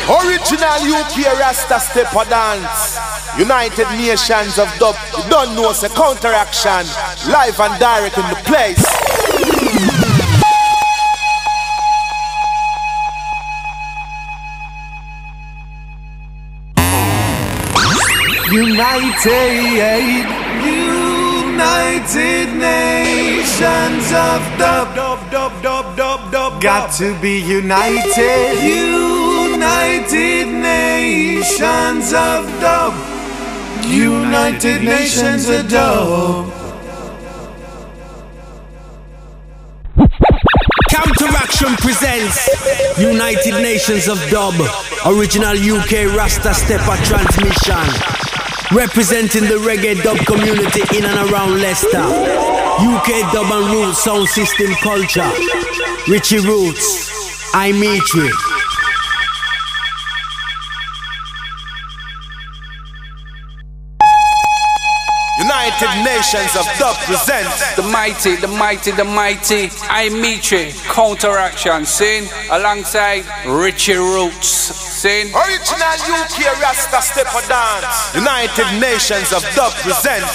Original UK Rasta Stepper Dance. United Nations of Dub. You don't know it's a counteraction. Live and direct in the place. United Nations of Dub. Got to be united. United Nations of Dub. United Nations of Dub. Counteraction presents United Nations of Dub. Original UK Rasta Stepper transmission. Representing the reggae dub community in and around Leicester. UK dub and roots sound system culture. Richie Roots, I'm Mitri. United Nations of Dub presents the mighty, I'm Mitri, counteraction, sing alongside Richie Roots, sing Original UK Rasta Stepper Dance. United Nations of Dub presents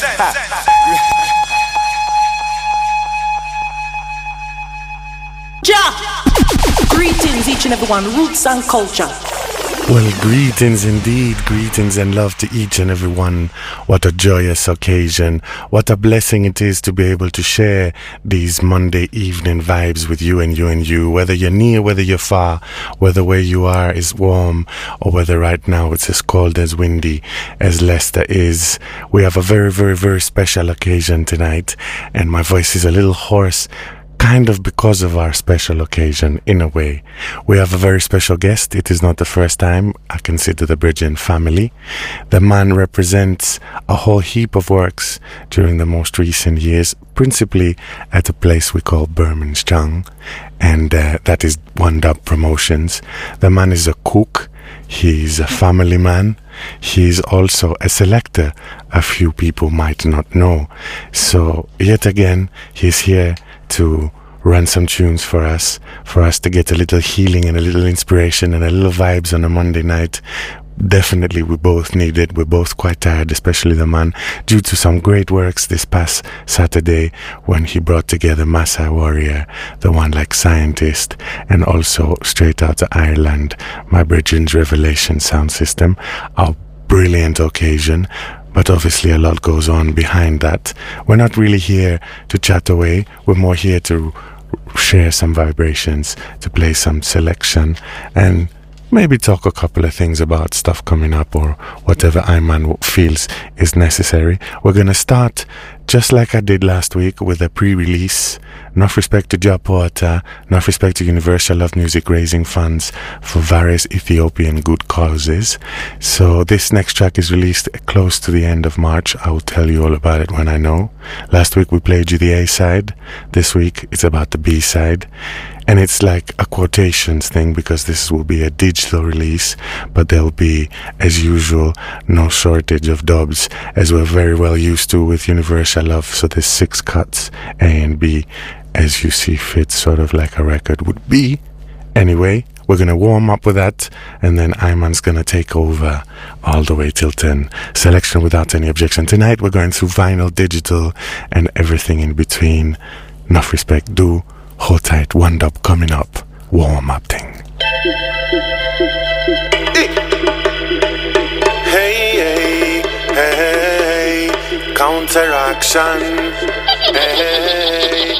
Greetings each and everyone, roots and culture. Well, greetings indeed, greetings and love to each and every one. What a joyous occasion. What a blessing it is to be able to share these Monday evening vibes with you and you. Whether you're near, whether you're far, whether where you are is warm, or whether right now it's as cold as windy as Leicester is. We have a very, very, very special occasion tonight, and my voice is a little hoarse. Kind of because of our special occasion, in a way. We have a very special guest. It is not the first time I consider the Bridgen family. The man represents a whole heap of works during the most recent years, principally at a place we call Bermondsey, and that is One Dub Promotions. The man is a cook. He's a family man. He's also a selector. A few people might not know. So, yet again, he's here to run some tunes for us to get a little healing and a little inspiration and a little vibes on a Monday night. Definitely we both need it. We're both quite tired, especially the man, due to some great works this past Saturday when he brought together Masai Warrior, the one like Scientist, and also straight out of Ireland, my Bridgen's Revelation sound system. A brilliant occasion. But obviously a lot goes on behind that. We're not really here to chat away. We're more here to share some vibrations, to play some selection, and maybe talk a couple of things about stuff coming up or whatever Iman feels is necessary. We're going to start just like I did last week with a pre-release. Enough respect to Jah Porter, enough respect to Universal Love Music raising funds for various Ethiopian good causes. So this next track is released close to the end of March. I will tell you all about it when I know. Last week we played you the A-side. This week it's about the B-side. And it's like a quotations thing because this will be a digital release, but there'll be, as usual, no shortage of dubs, as we're very well used to with Universal Love. So there's 6 cuts, A and B, as you see fit, sort of like a record would be. Anyway, we're going to warm up with that, and then Iman's going to take over all the way till 10. Selection without any objection. Tonight we're going through vinyl, digital, and everything in between. Enough respect, do. Hold tight, One Dub coming up. Warm up thing. Hey, hey, counteraction. Hey,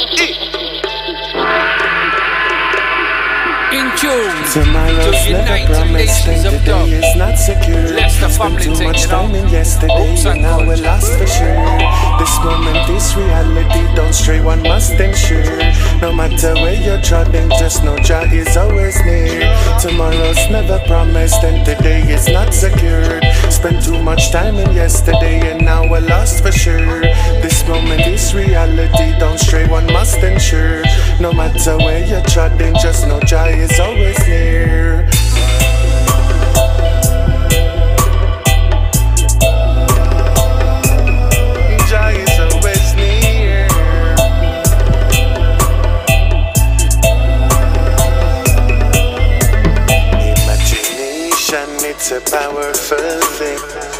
in tune tomorrow's to never United promised, Nations and of Dub. today is not secure. Leicester Spent family too thing, much you know. time in yesterday, Hopes and now we're culture. lost for sure. This moment, this reality, don't stray, one must ensure. No matter where you're trotting, just know Jah is always near. Tomorrow's never promised, and today is not secured. Spent too much time in yesterday, and now we're lost for sure. This moment, this reality, don't stray, one must ensure. No matter where you're trotting, just know Jah is always near. Jah is always near. Imagination. it's a powerful thing.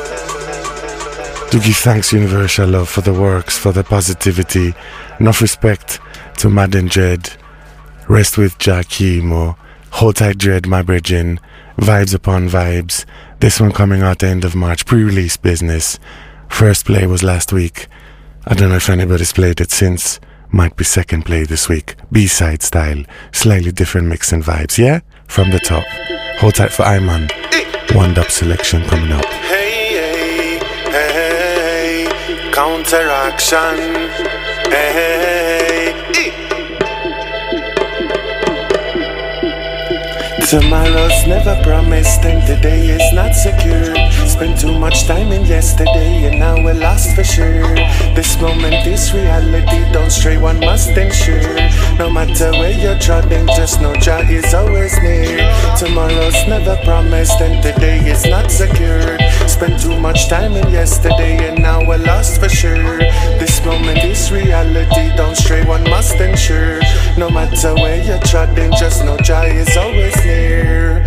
To give thanks, universal love, for the works, for the positivity. Enough respect to Madden Dread. Rest with Jackimo. Hold tight, Dread, my bridging. Vibes upon vibes. This one coming out the end of March. Pre-release business. First play was last week. I don't know if anybody's played it since. Might be second play this week. B-side style. Slightly different mix and vibes, yeah? From the top. Hold tight for Iman. One dub selection coming up. Hey, hey, hey, counteraction. Hey, tomorrow's never promised and today is not secure. Spent too much time in yesterday and now we're lost for sure. This moment is reality, don't stray, one must ensure. No matter where you're trotting, just know Jah is always near. Tomorrow's never promised and today is not secured. Spent too much time in yesterday and now we're lost for sure. This moment is reality, don't stray, one must ensure. No matter where you're trotting, just know Jah is always near.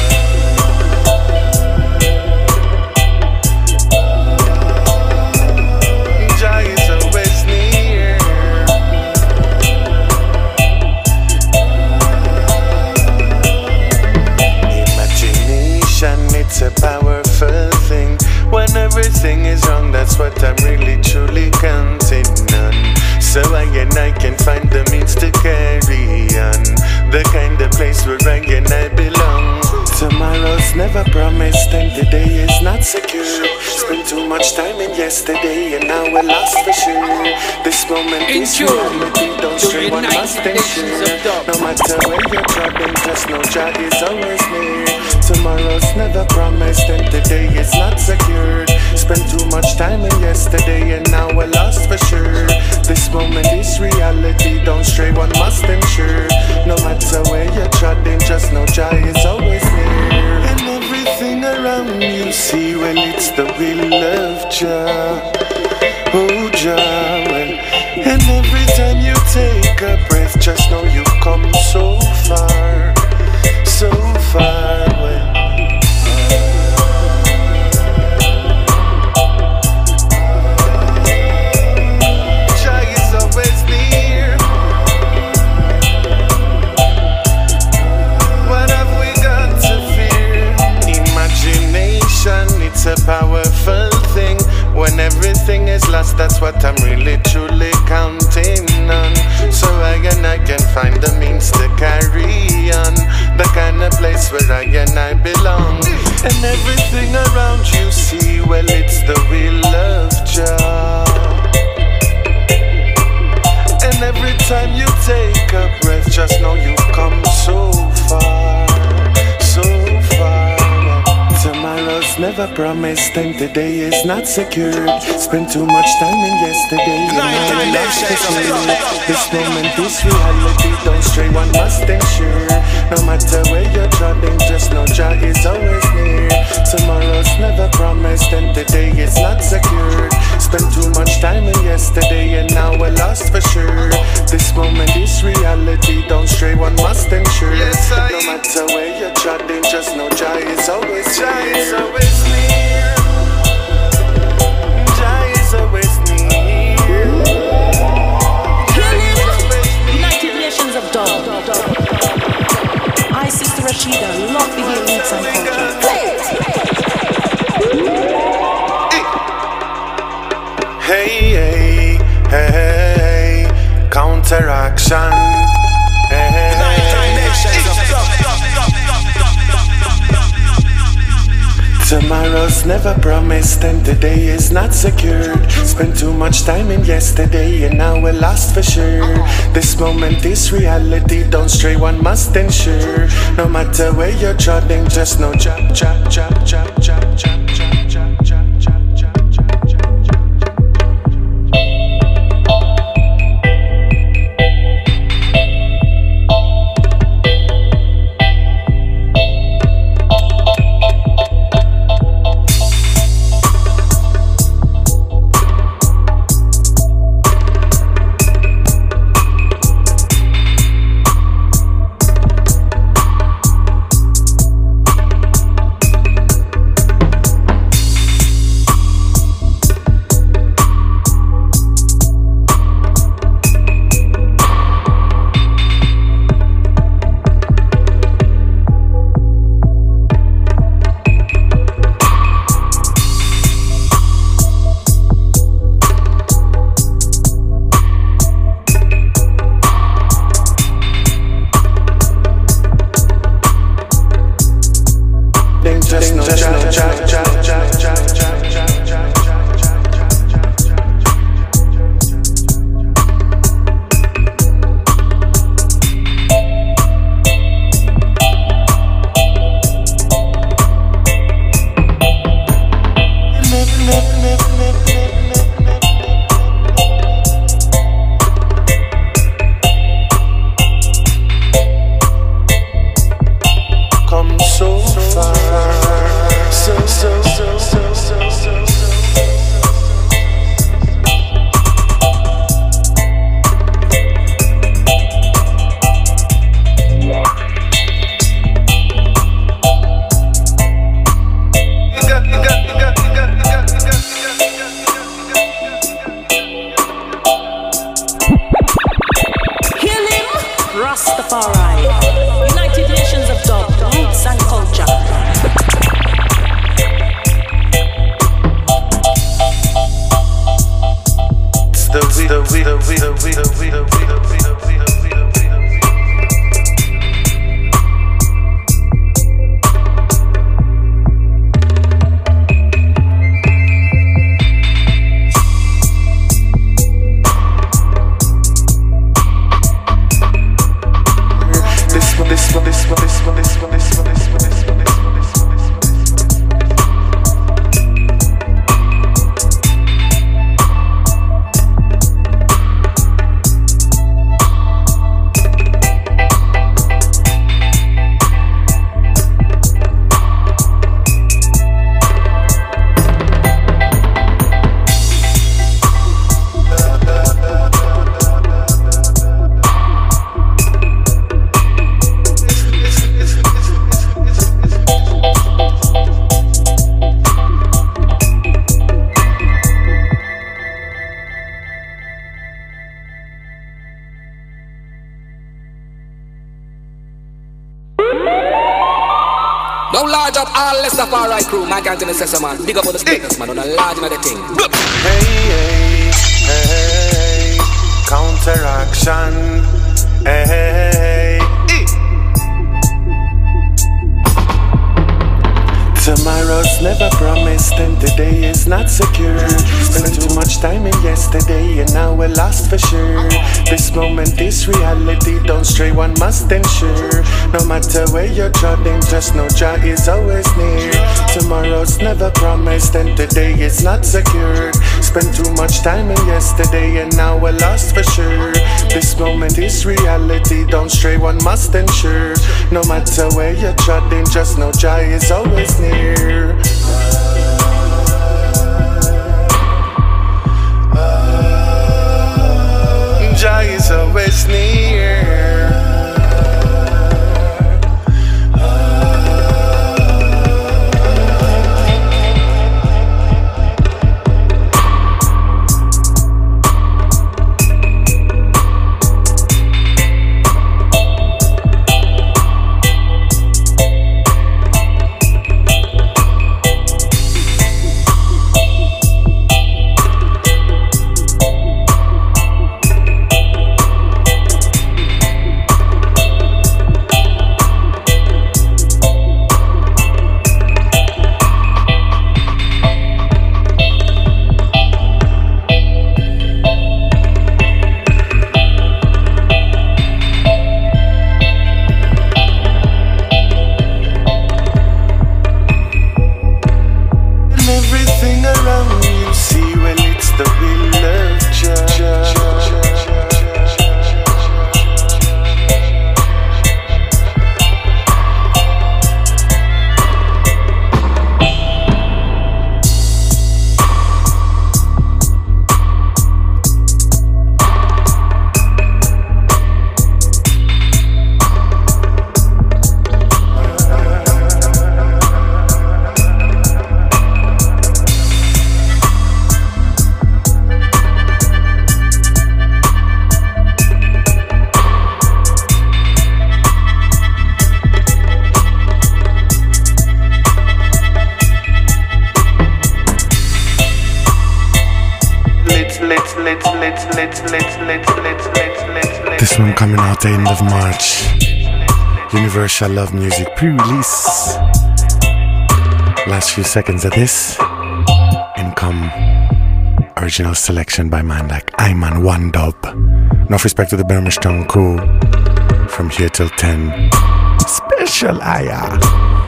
Jah is always near. Imagination, it's a powerful thing. When everything is wrong, that's what I'm really truly counting on. So I can find the means to carry on. The kind of place where I belong. Tomorrow's never promised and today is not secure. Spent too much time in yesterday and now we're lost for sure. This moment is reality, don't stray, one must ensure. No matter where you're traveling, just know Jah is always near. Tomorrow's never promised and today is not secured. Spent too much time in yesterday and now we're lost for sure. This moment is reality, don't stray, one must ensure. No matter where you're trotting, just know Jah is always near. And everything around you see, well, it's the will of Jah. Oh Jah, well. And every time you take a breath, just know you've come so far, so far, well. It's a powerful thing. When everything is lost, that's what I'm really truly counting on. So I can find the means to carry on. The kind of place where I belong. And everything around you see, well, it's the will of Jah. And every time you take a breath, just know you've come so far, so far. Tomorrow's never promised and today is not secured. Spent too much time in yesterday and now I'm lost for sure. This moment is reality, don't stray, one must ensure. No matter where you're trotting, just know Jah is always near. Tomorrow's never promised and today is not secured. Spent too much time in yesterday and now we're lost for sure. This moment is reality, don't stray, one must ensure. No matter where you're trotting, just know Jah is always near. Jah is always near. Jah is always near. United Nations of Dub. I, Sister Rashida, love to hear roots and culture. Play it. Hey, hey, hey, hey, counteraction. Hey, hey, hey. Tomorrow's never promised and today is not secured. Spent too much time in yesterday and now we're lost for sure. This moment is reality, don't stray, one must ensure. No matter where you're trotting, just know Jah, Jah, Jah, Jah, Jah, Jah, Jah. Yo, large up all the stuff, alright crew. Man can't tell the man. Big up on the status, man. On a large another thing. Hey, hey, hey, counteraction. Hey, hey, hey. Tomorrow's never promised and today is not secure. Spent too much time in yesterday and now we're lost for sure. This moment is reality, don't stray, one must ensure. No matter where you're trotting, just know Jah is always near. Tomorrow's never promised and today is not secured. Spent too much time in yesterday and now we're lost for sure. This moment is reality, don't stray, one must ensure. No matter where you're trotting, just know Jah is always near. Jah is always near. This one coming out the end of March. Universal Love Music pre-release. Last few seconds of this. Income original selection by man like Iman One Dub. Enough respect to the Bermerstown crew. From here till 10. Special Aya.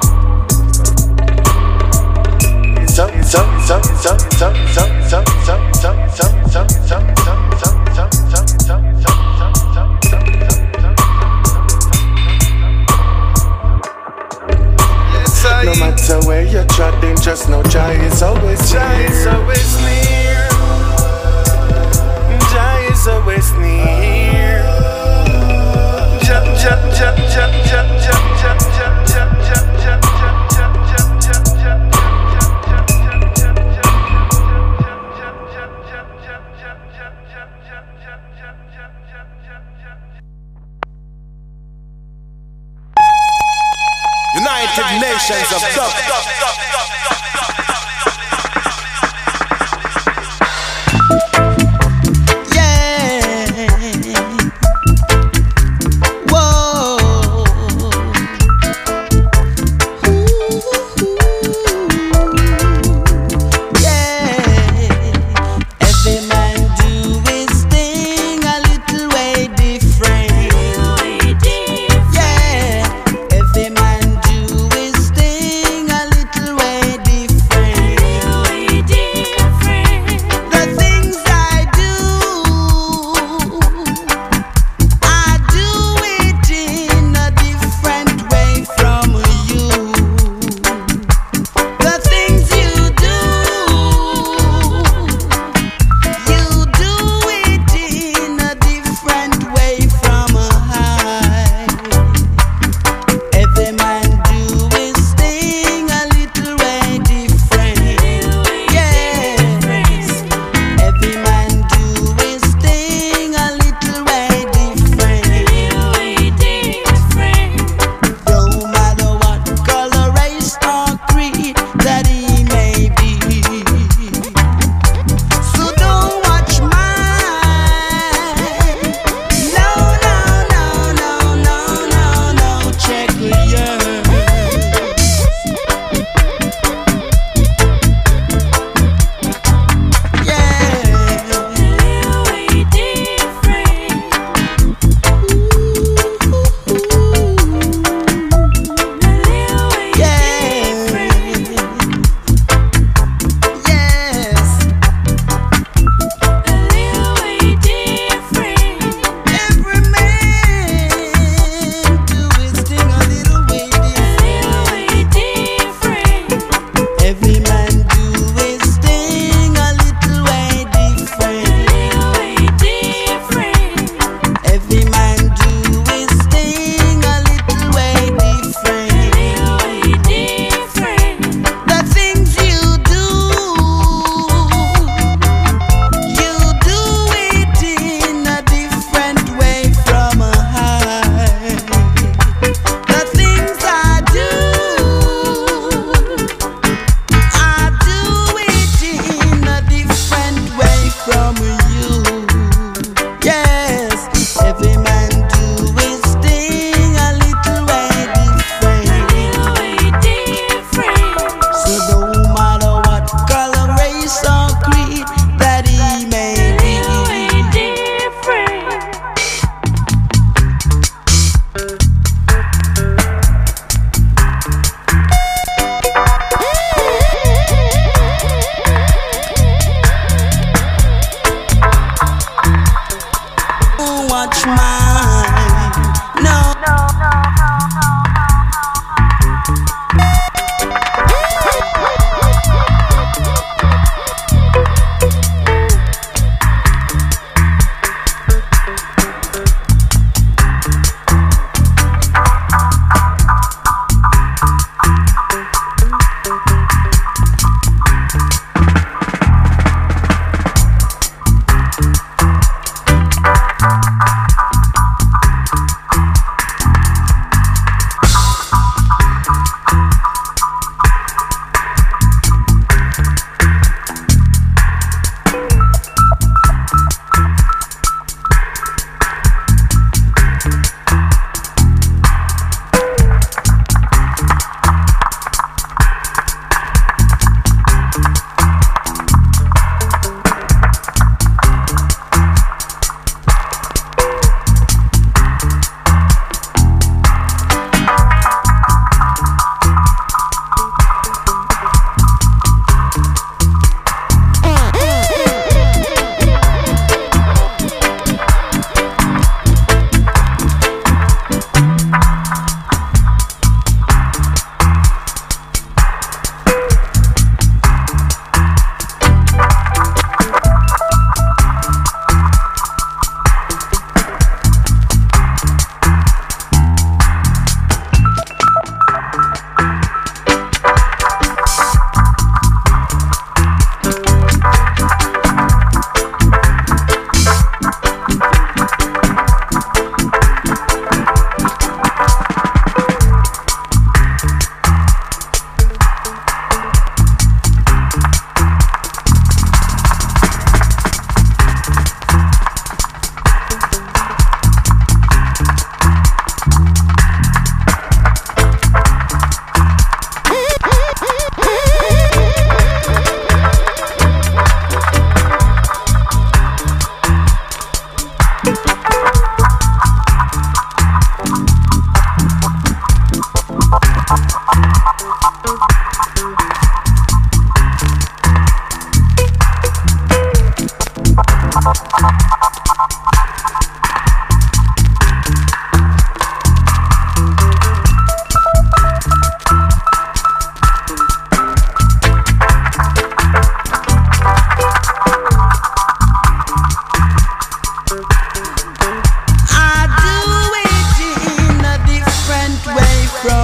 No matter where you're trotting, just know Jah is always near. Jah is always near. Jah is always near. Jah, Jah, Jah, Jah, Jah, Jah, Jah, Jah, Jah, Jah, United Nations of Dub. Every man do his thing a little way different.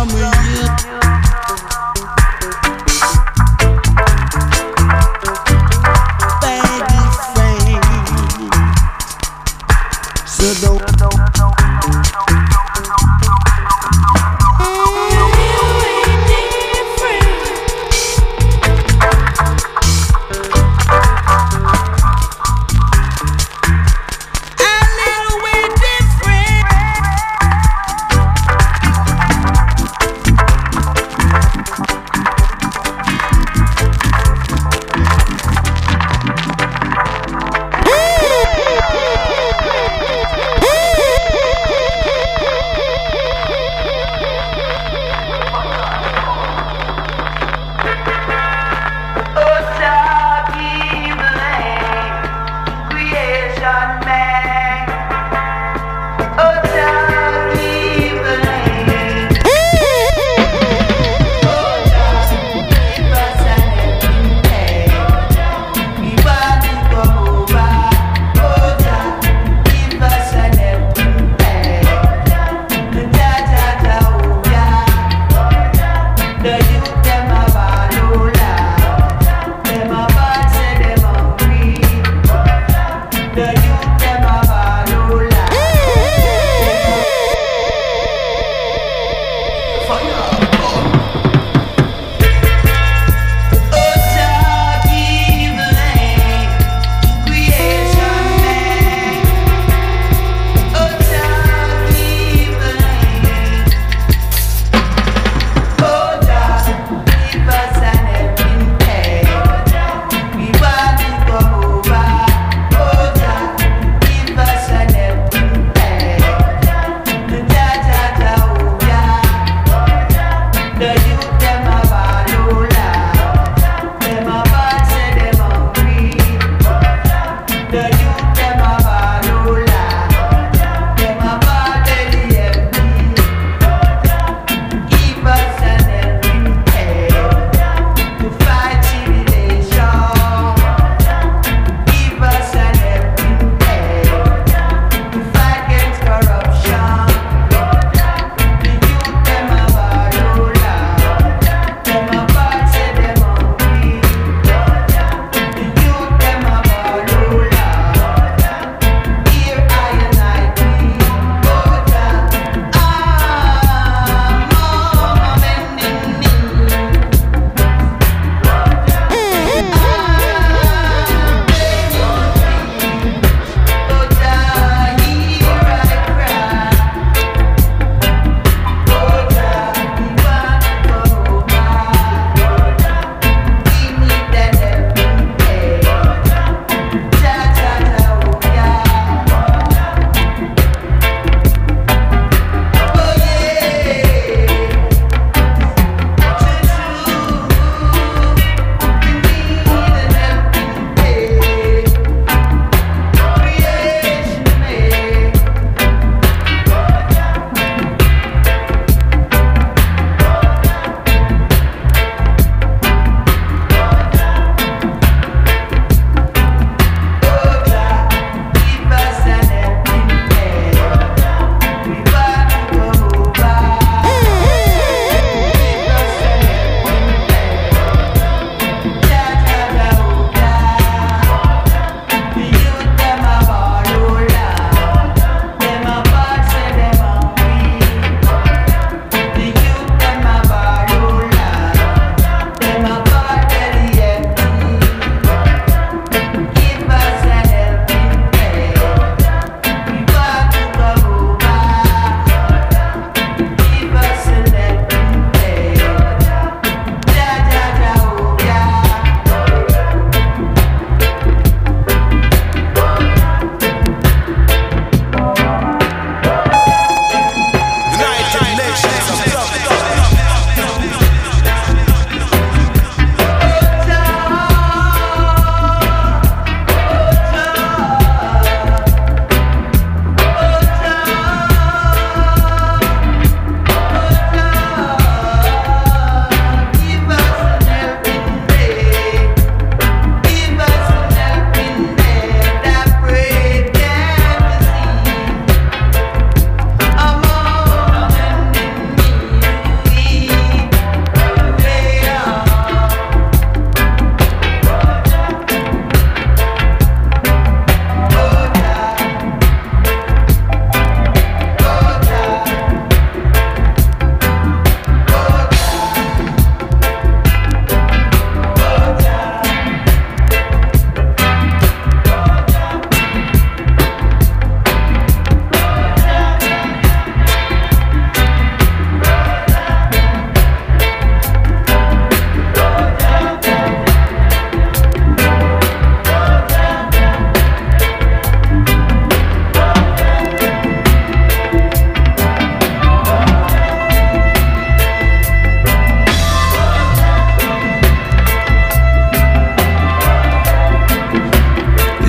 from you. Baby friend, so don't.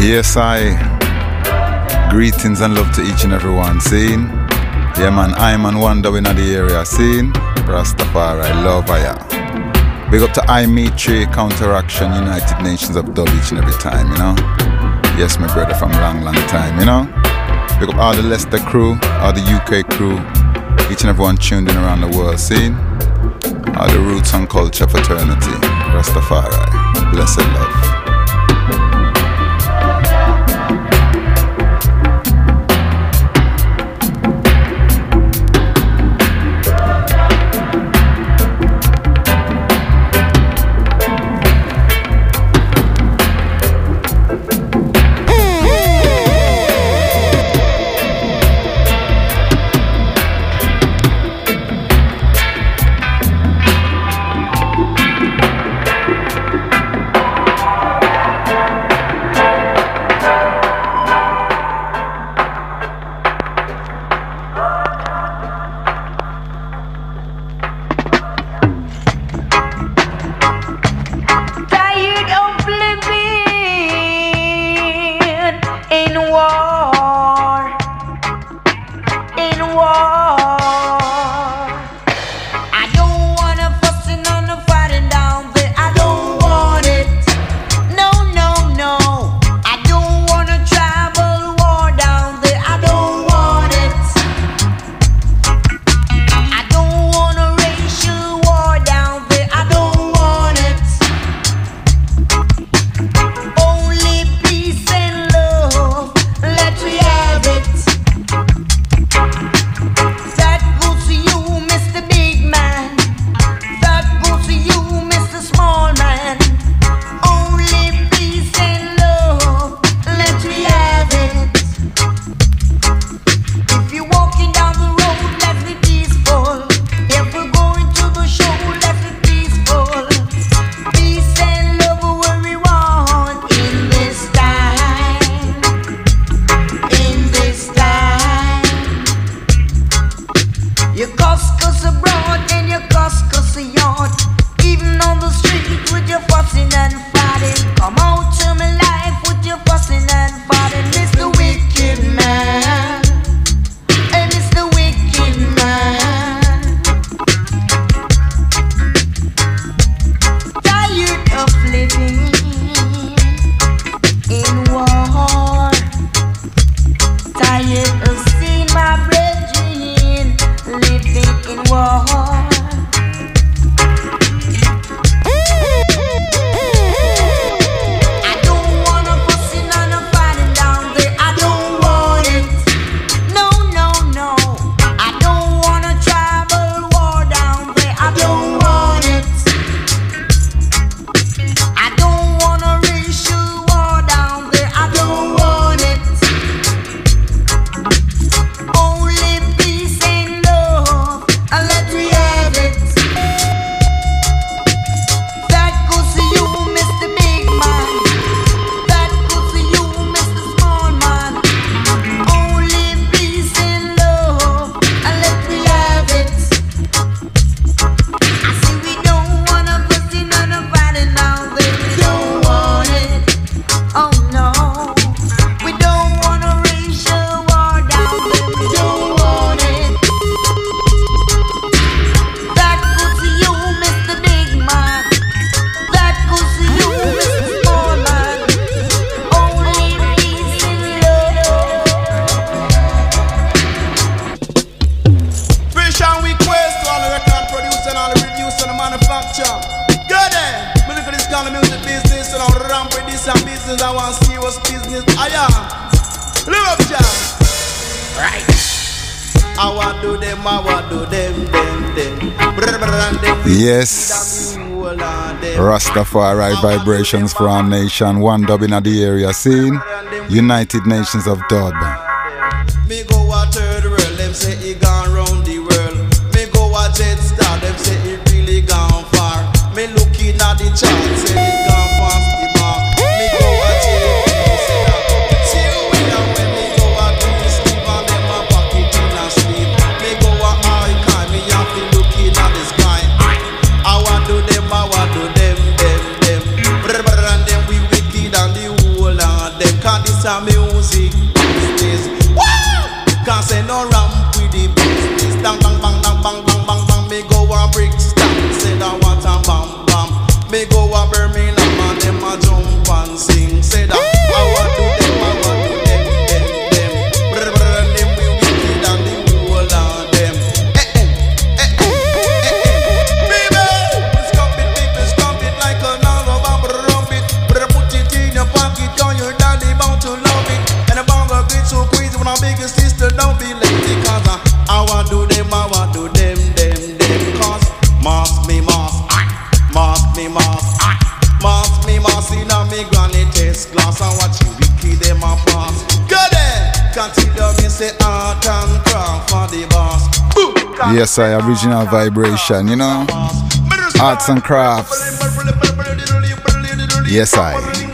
Yes, greetings and love to each and every one. Seen? Yeah, man, I'm on Wonder in the area. Seen? Rastafari, love ya. Big up to Imetri, Counteraction, United Nations of Dub each and every time, you know? Yes, my brother from long time, you know? Big up all the Leicester crew, all the UK crew, each and everyone tuned in around the world. Seen? All the Roots and Culture Fraternity. Rastafari, blessed love. Yes, Rastafari vibrations for our nation. One dub in the area. Seen? United Nations of Dub. Me go a third world, them say he gone round the world. Me go a jet star, them say he really gone far. Me looking at the chart, say he gone past the mark. Me go a jet, say that. See when and when me go a do this, leave and them a pocket in a sleep. Me go a high kind, me have to looking at the sky. I want do them, I want do them. And them we wicked and the whole and them can't Me go a Birmingham and them a jump and sing. Say that I want to them, I want to them. Brr brr, them we wicked and the whole of them. People stomp it like another bumper rumpet. Brr, put it in your pocket, cause your daddy bound to love it. And the bumper get so crazy when our biggest sister don't be late. Cause I want to them, I want to them. Cause mask me mask. Mask me mask in a me granny test class. And watch you wicked them a pass. Go there, consider me say art and craft for the boss. Yes, I original vibration, you know. Arts and crafts. Yes, I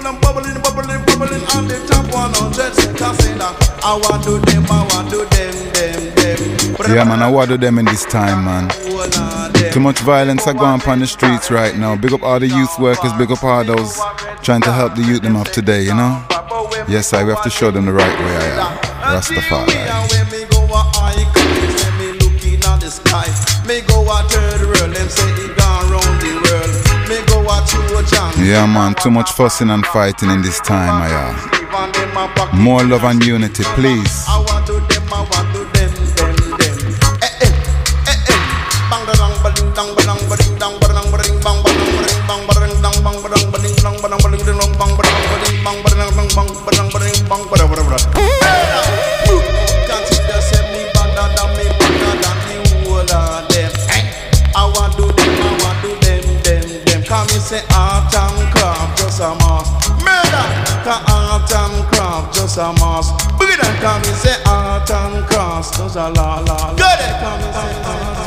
want to them, I want to them. Yeah, man, I want to them in this time, man. Too much violence are going on the streets right now. Big up all the youth workers, big up all those trying to help the youth them of today, you know. Yes, I we have to show them the right way, I am. Rastafari. Yeah, man, too much fussing and fighting in this time, I am. More love and unity, please. Say art and craft just a mass. Murder, cause art and craft just a mass. Bigger than come and say art and craft just a la la la. Go there, come and say art and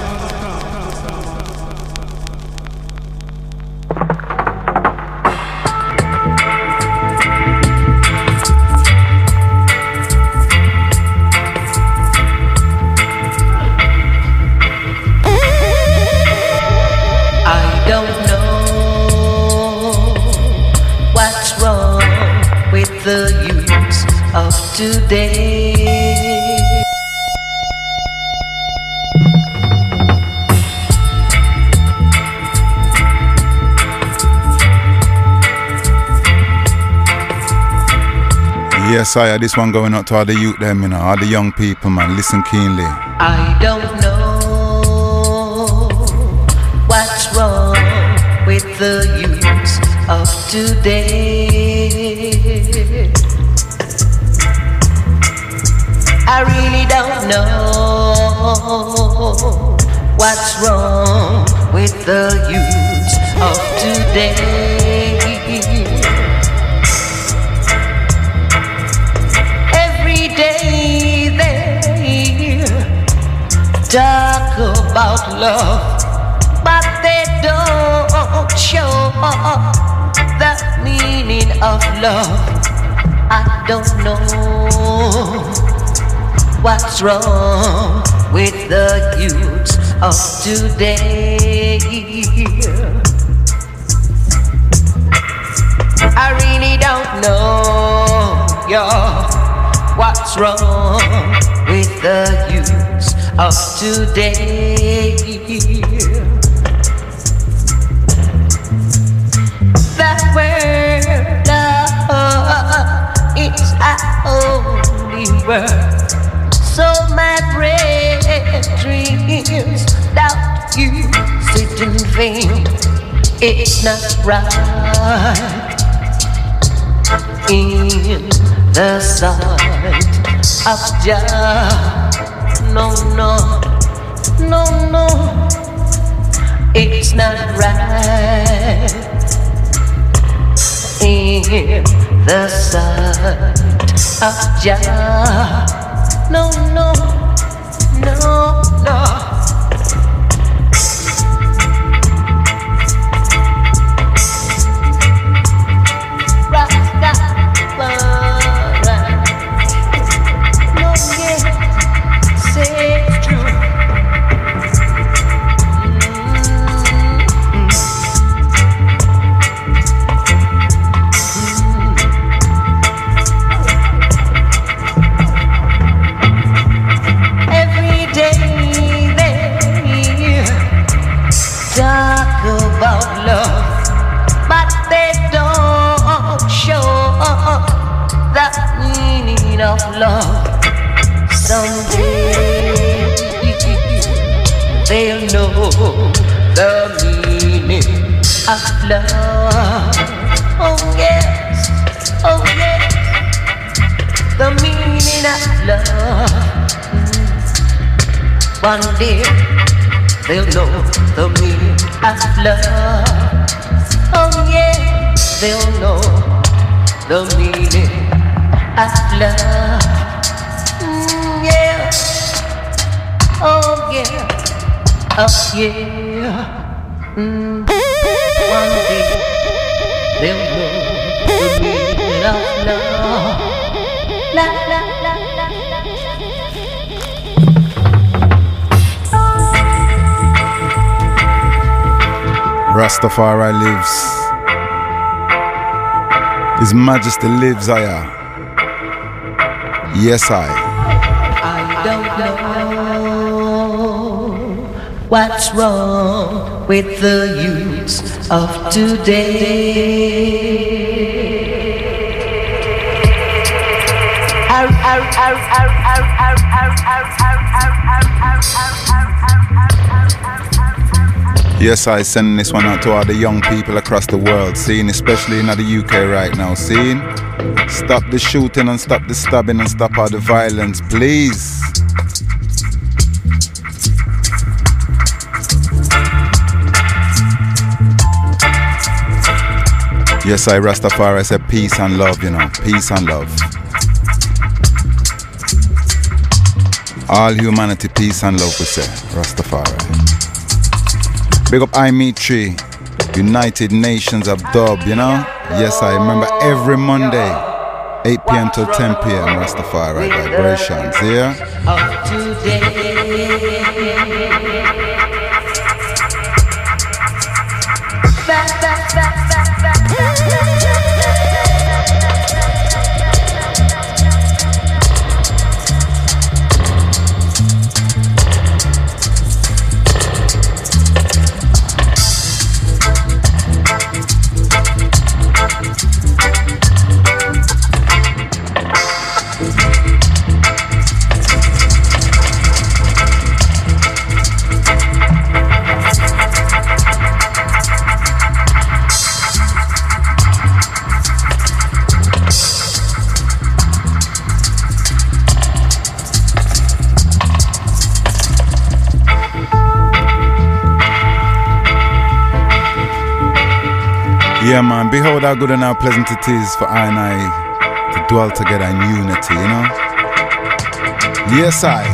the youths of today. Yes, I this one going out to all the youth them, you know, all the young people, man. Listen keenly. I don't know what's wrong with the youths of today. I really don't know what's wrong with the youths of today. Every day they talk about love, but they don't show the meaning of love. I don't know what's wrong with the youths of today. I really don't know, what's wrong with the youths of today. That word love is our only word. So my dreams doubt you sit in vain. It's not right in the sight of Jah. No, no, no, no. It's not right in the sight of Jah. No, no, no, no. No, yeah, say it's true. Talk about love, of love. Someday they'll know the meaning of love. Oh yes, the meaning of love. One day they'll know the meaning of love. Oh yeah, they'll know the meaning of love. Yeah. Oh yeah. Oh yeah. One day they'll know the meaning of love. La la la la la. Rastafari lives. His Majesty lives, Aya. Yes, I don't know what's wrong with the youths of today. Yes, I send this one out to all the young people across the world, seeing, especially in the UK right now, seeing. Stop the shooting and stop the stabbing and stop all the violence, please. Yes, I Rastafari said peace and love, you know, peace and love. All humanity, peace and love, we say, Rastafari. Big up I Meet Tree, United Nations of Dub, you know? Yes, I remember every Monday, 8 p.m. till 10 p.m. Rastafari vibrations, yeah? Yeah, man, behold how good and how pleasant it is for I and I to dwell together in unity, you know? Yes, I.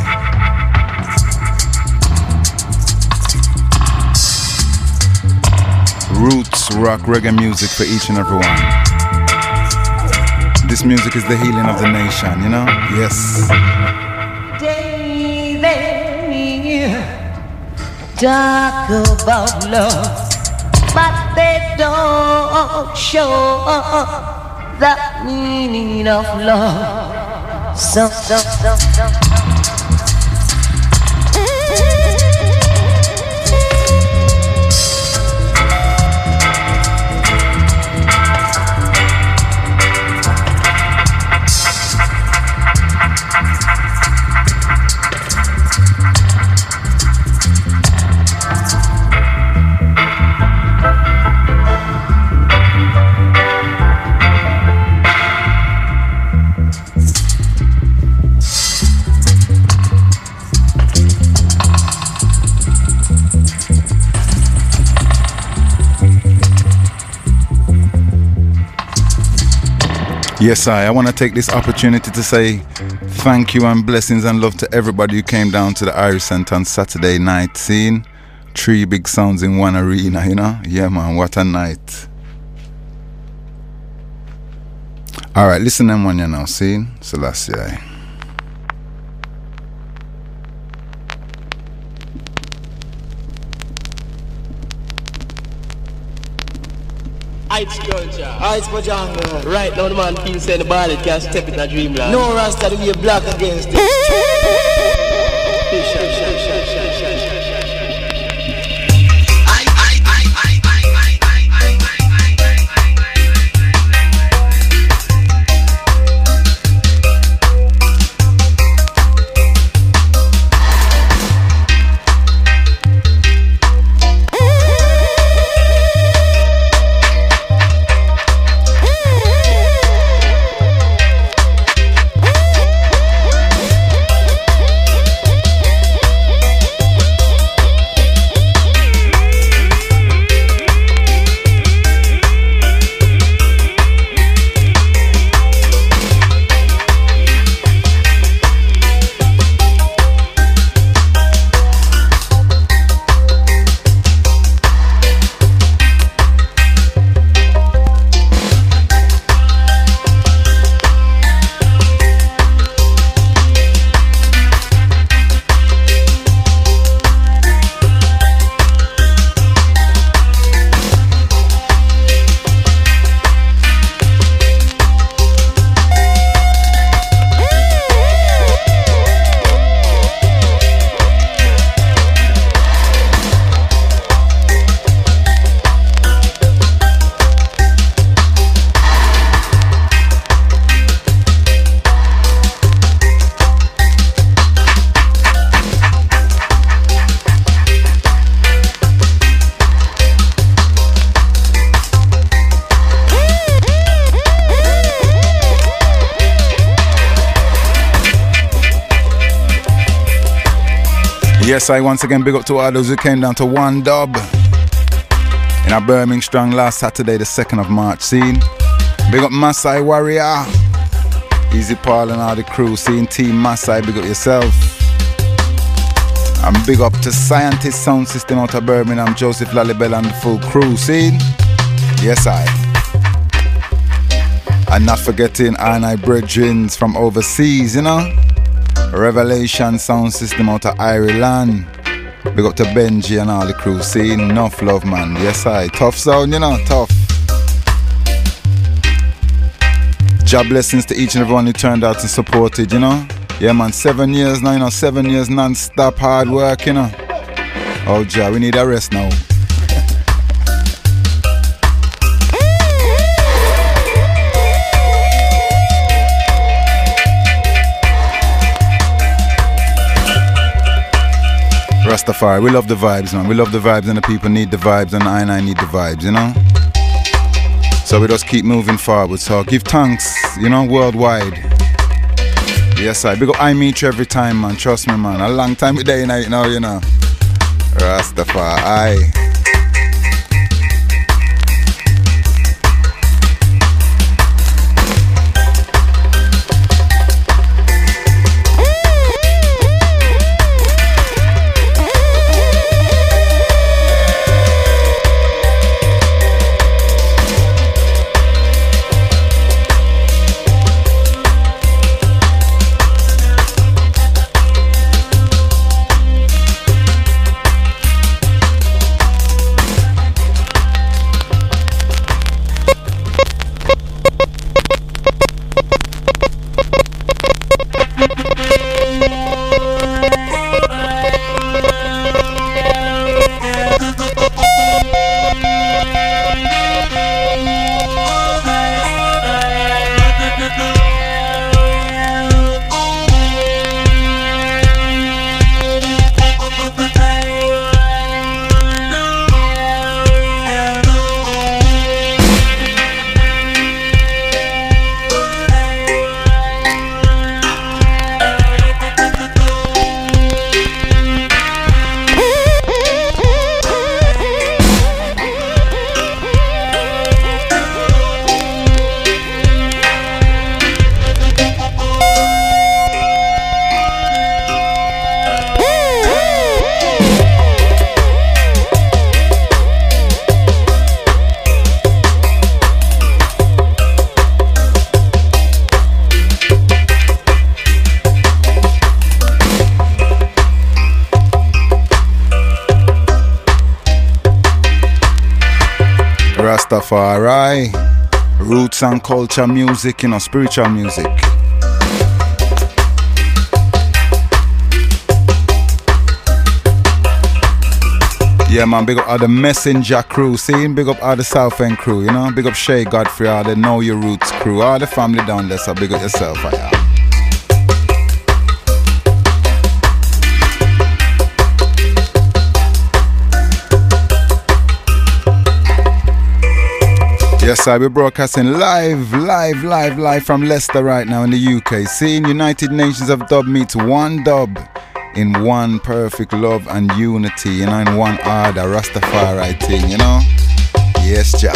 Roots, rock, reggae music for each and every one. This music is the healing of the nation, you know? Yes. They talk about love, but they don't show the meaning of love. Yes, I want to take this opportunity to say thank you and blessings and love to everybody who came down to the Irish Centre on Saturday night, seeing 3 big sounds in one arena, you know? Yeah, man, what a night. Alright, listen to them one, you know, seeing? Selassie. It's culture, it's for jungle. Right now the man feels saying the body can't step in a dreamland. No Rasta to be black against it. Yes, I once again big up to all those who came down to One Dub in our Birmingham Strong last Saturday, the 2nd of March. Scene. Big up Masai Warrior, Easy Paul and all the crew. Seeing Team Masai, big up yourself. And big up to Scientist Sound System out of Birmingham, Joseph Lalibel and the full crew. Scene. Yes, I. And not forgetting I brethrens from overseas, you know. Revelation Sound System out of Ireland. Big up to Benji and all the crew. See, enough love, man. Yes, I. Tough sound, you know, tough. Job blessings to each and everyone who turned out and supported, you know. Yeah, man, 7 years now, you know, 7 years non-stop hard work, you know. Oh, Jah, we need a rest now. Rastafari, we love the vibes, man. We love the vibes, and the people need the vibes, and I need the vibes, you know. So we just keep moving forward. So give thanks, you know, worldwide. Yes, I big up I meet you every time, man. Trust me, man. A long time a day night now, you know. Rastafari. Rastafari, roots and culture music, you know, spiritual music. Yeah, man, big up all the Messenger crew, see? Big up all the South End crew, you know? Big up Shay Godfrey, all the Know Your Roots crew, all the family down there, so big up yourself, yeah. Yes, I'll be broadcasting live from Leicester right now in the UK. Seeing United Nations of Dub meets One Dub in one perfect love and unity, you know, in one order, Rastafari thing, you know. Yes, Jah.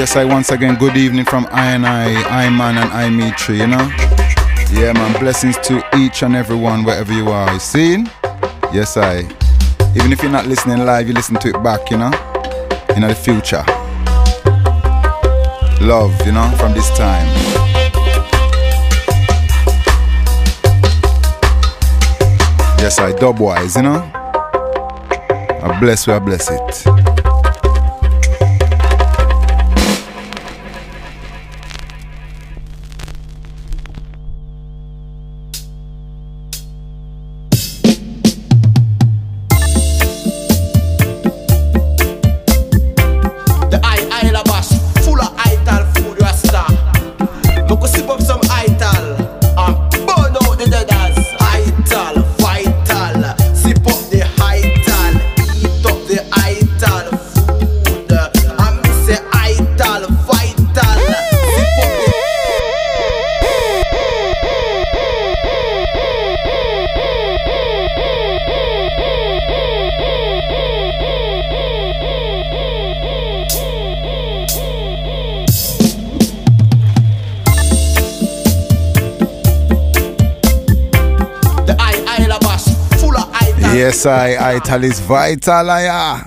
Yes, I once again, good evening from I-Man and I-Mitri, you know? Yeah, man, blessings to each and every one wherever you are. You seen? Yes, even if you're not listening live, you listen to it back, you know? In the future. Love, you know, from this time. Yes, dubwise, you know? I bless you, I bless it. Yes, Ital is vital, yeah.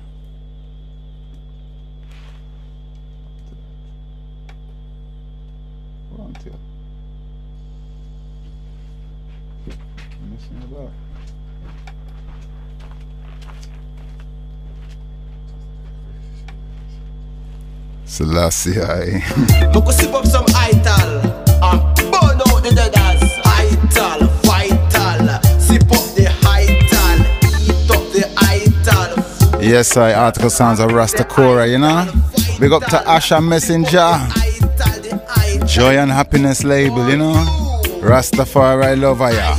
Selassie, Look, go sip up some Ital and burn out the deaders. Ital, vital. Sip up the Ital, eat up the Ital. Yes, article sounds of Rastakora, you know. Big up to Asha Messenger. Joy and Happiness label, you know. Rastafari love ya.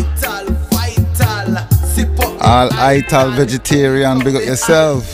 All Ital vegetarian, big up yourself.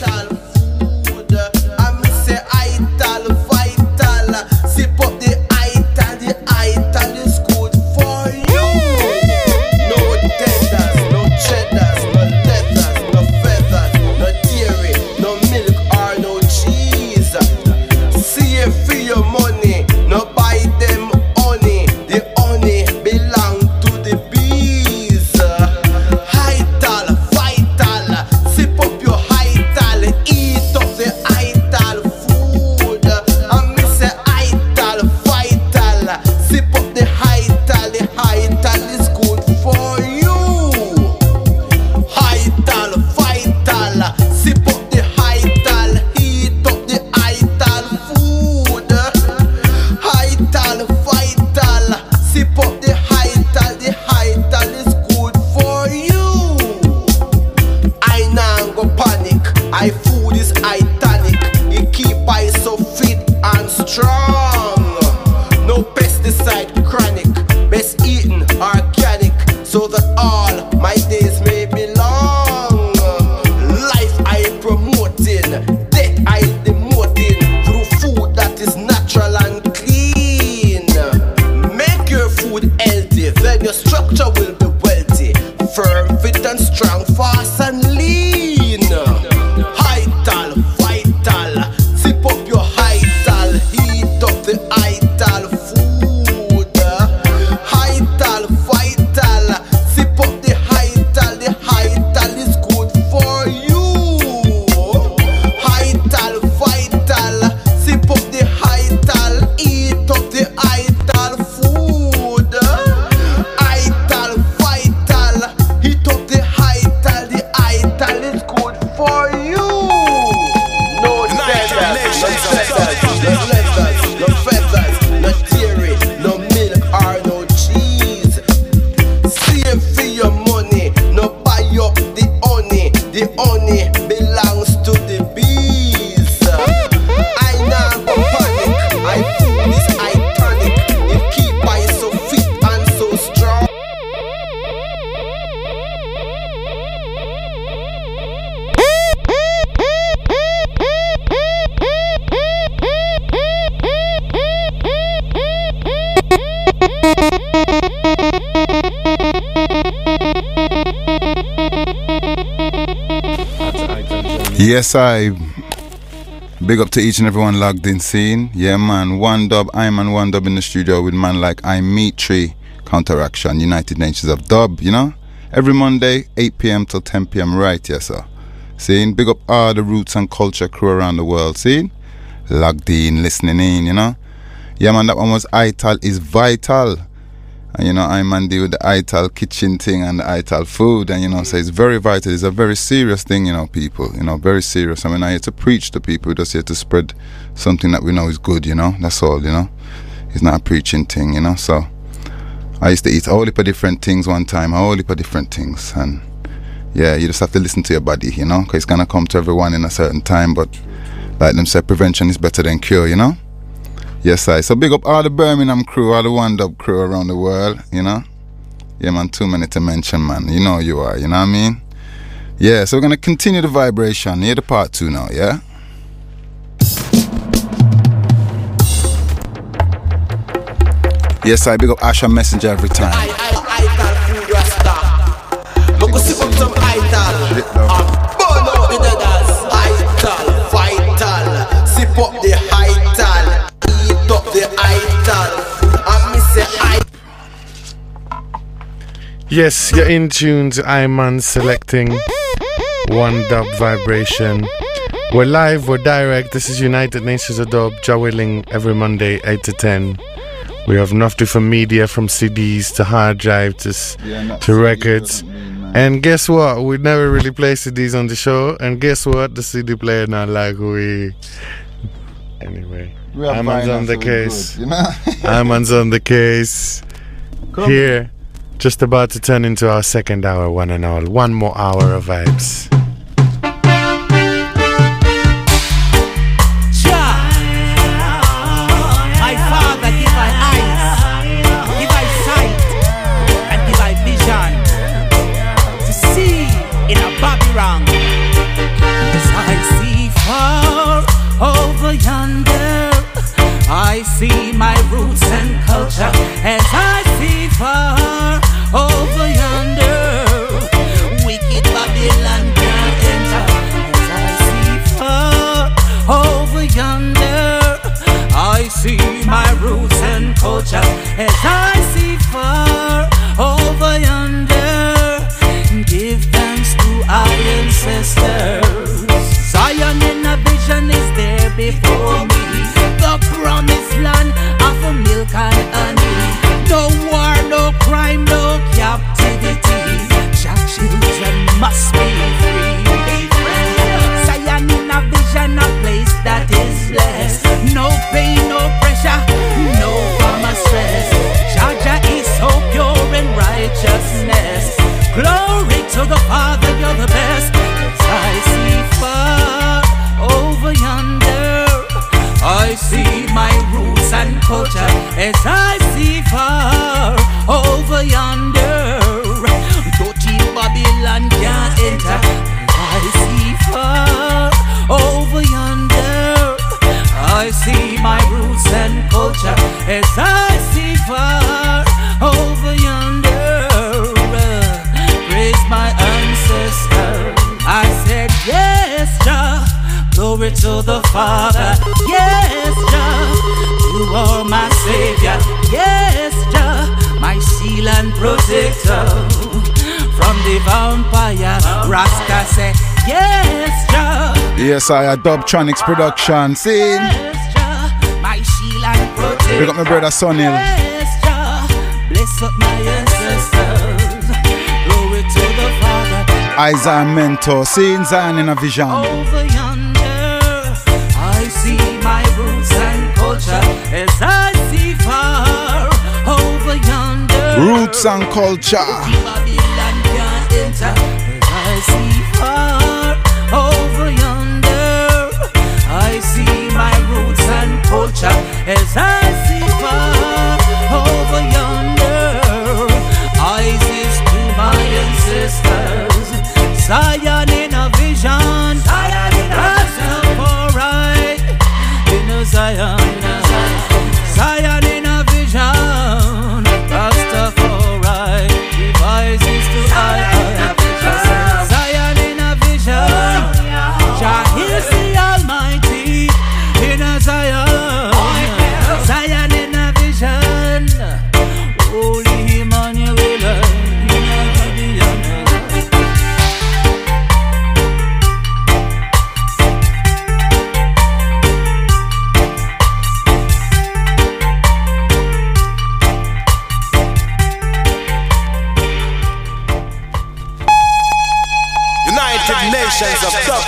Yes, Big up to each and everyone logged in scene. Yeah, man. One dub, One Dub in the studio with man like Imetri, Counteraction, United Nations of Dub, you know? Every Monday, 8 p.m. till 10 p.m. right, yes, sir. Seeing? Big up all the roots and culture crew around the world, seeing? Logged in, listening in, you know? Yeah, man, that one was Ital is Vital. And, you know, I deal with the Ital kitchen thing and the Ital food. And, you know, so it's very vital. It's a very serious thing, you know, people. You know, very serious. I mean, I'm here to preach to people. We're just here to spread something that we know is good, you know. That's all, you know. It's not a preaching thing, you know. So I used to eat a whole heap of different things one time. A whole heap of different things. And, yeah, you just have to listen to your body, you know. Because it's going to come to everyone in a certain time. But like them say, prevention is better than cure, you know. Yes, I. So big up all the Birmingham crew, all the One Dub crew around the world, you know. Yeah, man, too many to mention, man. You know you are, you know what I mean? Yeah, so we're going to continue the vibration. Hear the part 2 now, yeah? Yes, I. Big up Asha Messenger every time. Sip up the Ital. Up the Ital, and me say I. Yes, you're in tune to Iman selecting One Dub Vibration. We're live, we're direct. This is United Nations of Dub, Jawilling every Monday, 8 to 10. We have enough different media, from CDs to hard drive to records. And guess what? We never really play CDs on the show. And guess what? The CD player not like we. Anyway. Iman's on the case. Good, you know? Iman's on the case. Here, just about to turn into our second hour, one and all. One more hour of vibes. My Father, give I eyes, give I sight, and give I vision to see in a Babylon. As I see far over yonder, I see my roots and culture. As I see far over yonder, wicked Babylon can't enter. As I see far over yonder, I see my roots and culture. As I see far over yonder, give thanks to our ancestors. Zion in a vision is there before me. The promised land of milk and honey. No war, no crime, no captivity. Your children must be free. Zion in a vision, a place that is blessed. No pain, no pressure, no farmer stress. Jaja is so pure in righteousness. Glory to the Father, you're the best. As I see far over yonder, I see my roots and culture. As I see far over yonder, dirty Babylon can't enter. As I see far over yonder, I see my roots and culture. As I see far over yonder, praise my ancestors. I said yes, Jah. Glory to the Father, yes, Jah. You are my Savior, yes, Jah. My seal and protector from the vampire. Rasta say, yes, Jah. Yes, I Dubtronics production. See? Yes, Jah. My shield and protector. Pick up my brother Sonny. Yes, Jah. Bless up my ancestors. Glory to the Father. Isaiah Mentor, seeing Zion in a vision. Over yonder, I see my roots and culture. As I see far over yonder, Roots and culture. Babylon can't enter. As I see far over yonder, I see my roots and culture. As I see far over yonder, eyes is to my ancestors. Zion in a vision, Zion in a Rastafari, in a Zion, Zion in a vision, Rastafari, divine United Nations of Dub.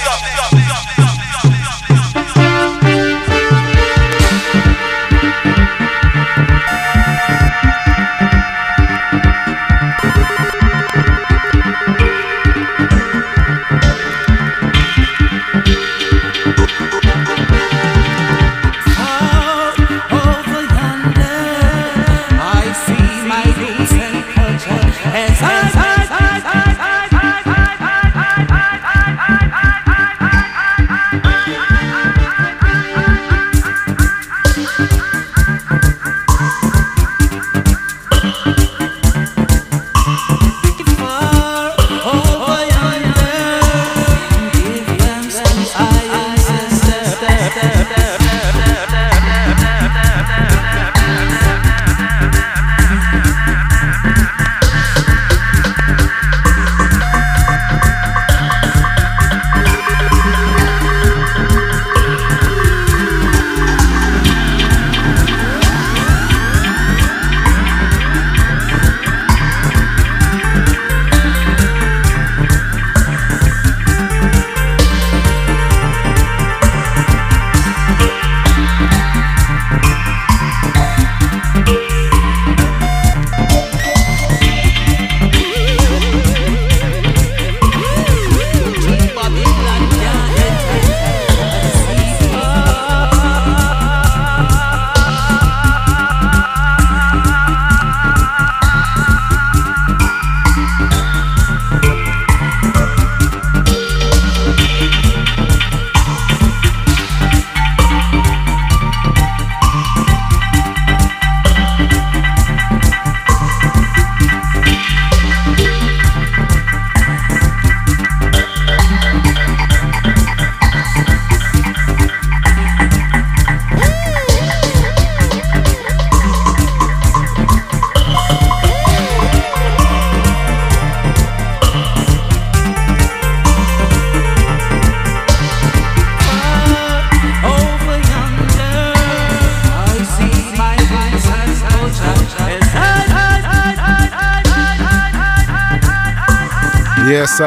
Yes,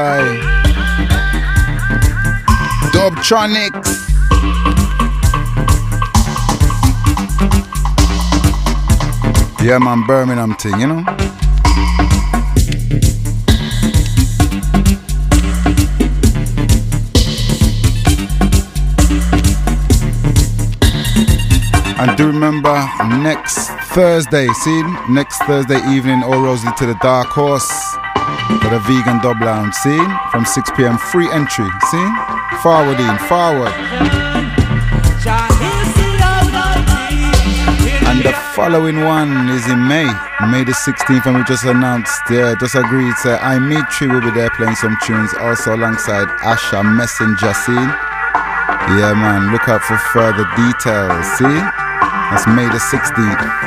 Dubtronics. Yeah, man, Birmingham thing, you know. And do remember next Thursday evening, All Rosie to the Dark Horse for the Vegan Dub Lounge, see? From 6 p.m. free entry, see? Forward. And the following one is in May the 16th, and we just announced, just agreed, Imetri will be there playing some tunes, also alongside Asha Messenger, see? Yeah, man, look out for further details, see? That's May the 16th.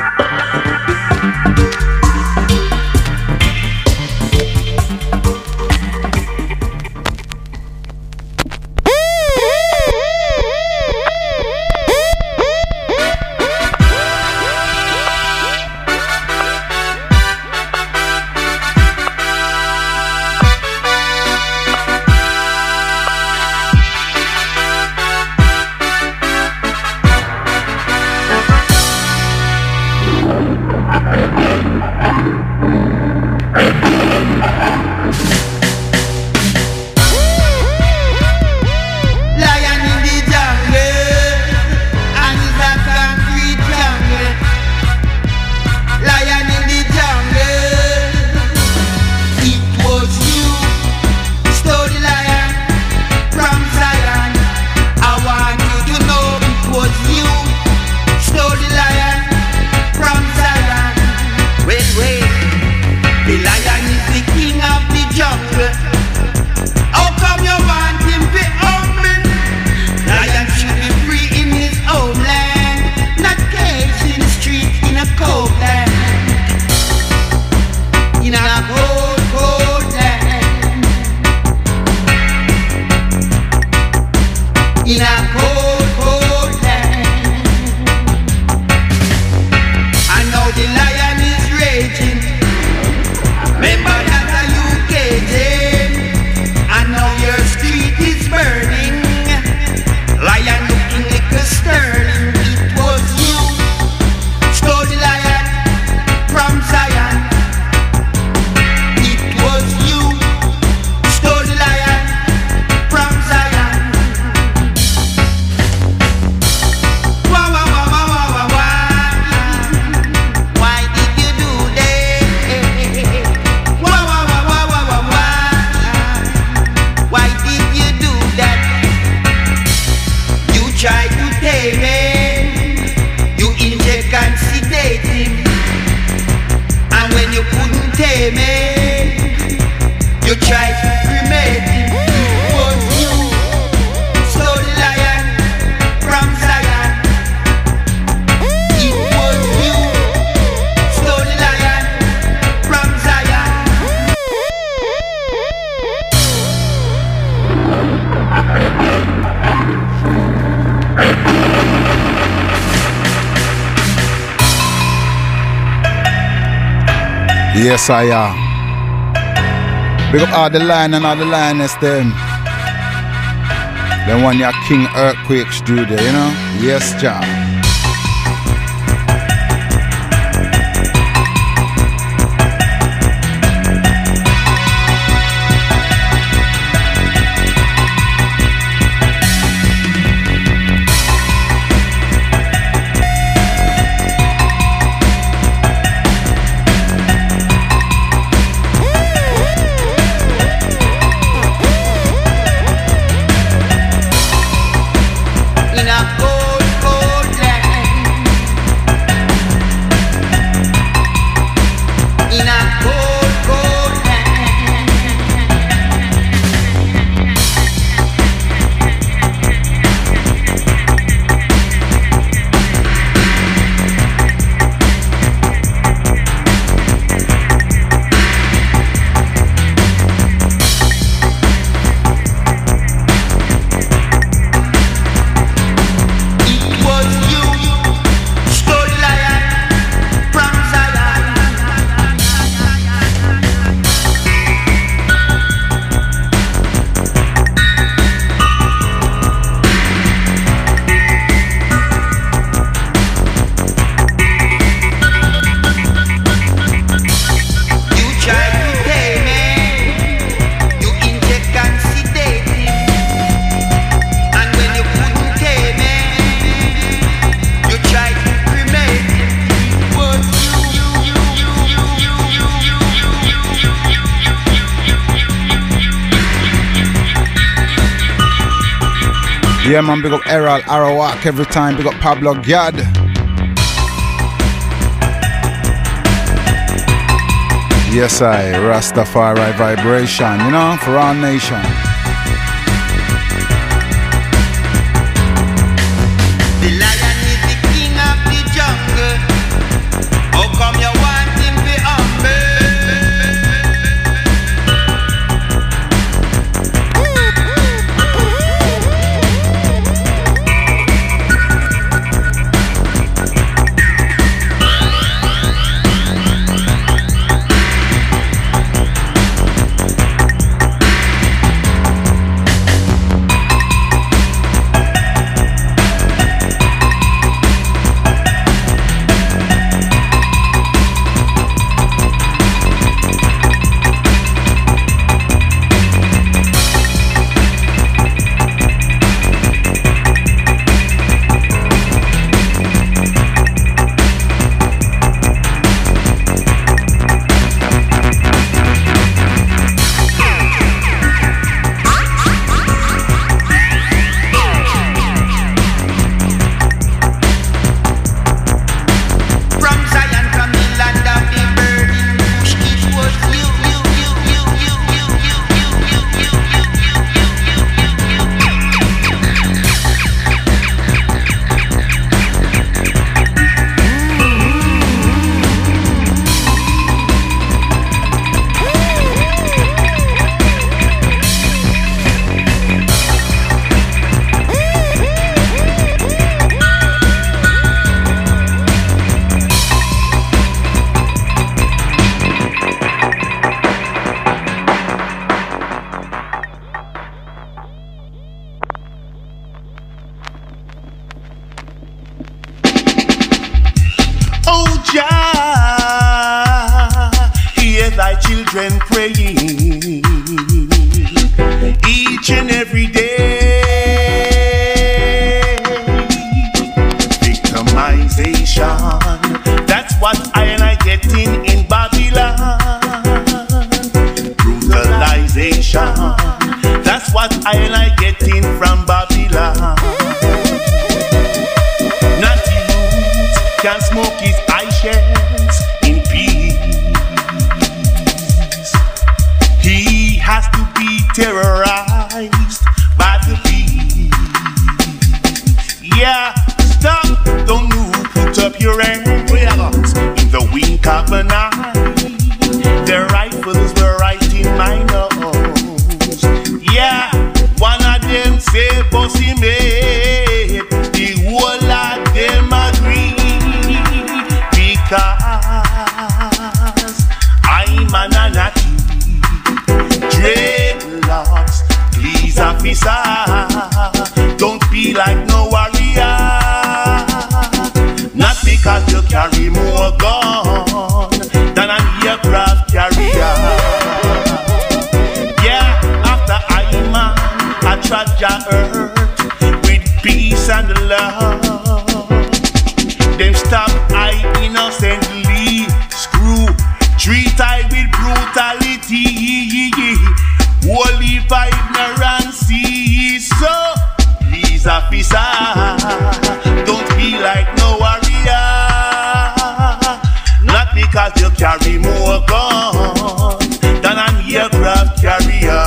Remember that a UK team, and now you're Yes, I am. Big up all the lion and all the lioness them. Then one your King Earthquake Studio, you know? Yes, Jah. Yeah, man, big up Errol Arawak every time. Big up Pablo Gad. Yes, I Rastafari vibration, you know, for our nation. The lion is the king of the jungle. How come you want him to be humble? officer. Don't be like no warrior. Not because you carry more gun than an aircraft carrier. Yeah, after Iman, I trod your earth with peace and love. Them stop I innocently screw, treat I with brutality. Holy by ignorance. So please officer, don't be like no warrior. Not because you carry more guns than an aircraft carrier.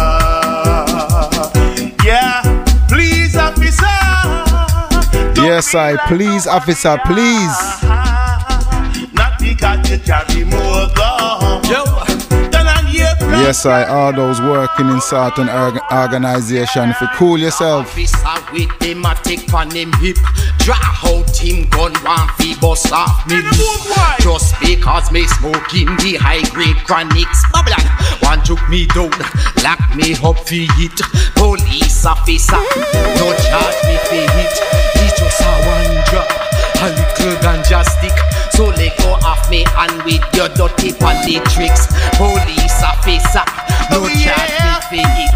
Yeah, please officer. Yes, I please, officer, please. Not because you carry more guns. Yes, I all those working in certain organization. If you cool yourself. Officer with thematic on him hip, draw out him gun one fi bust off me lip. Just because me smoking the high grade chronics, Babylon one took me down, lock me up fi hit. Police officer, no charge me fi hit. He just a one drop, a little ganja stick. So let go off me and with your dirty politics. Police officer, no charge me for it.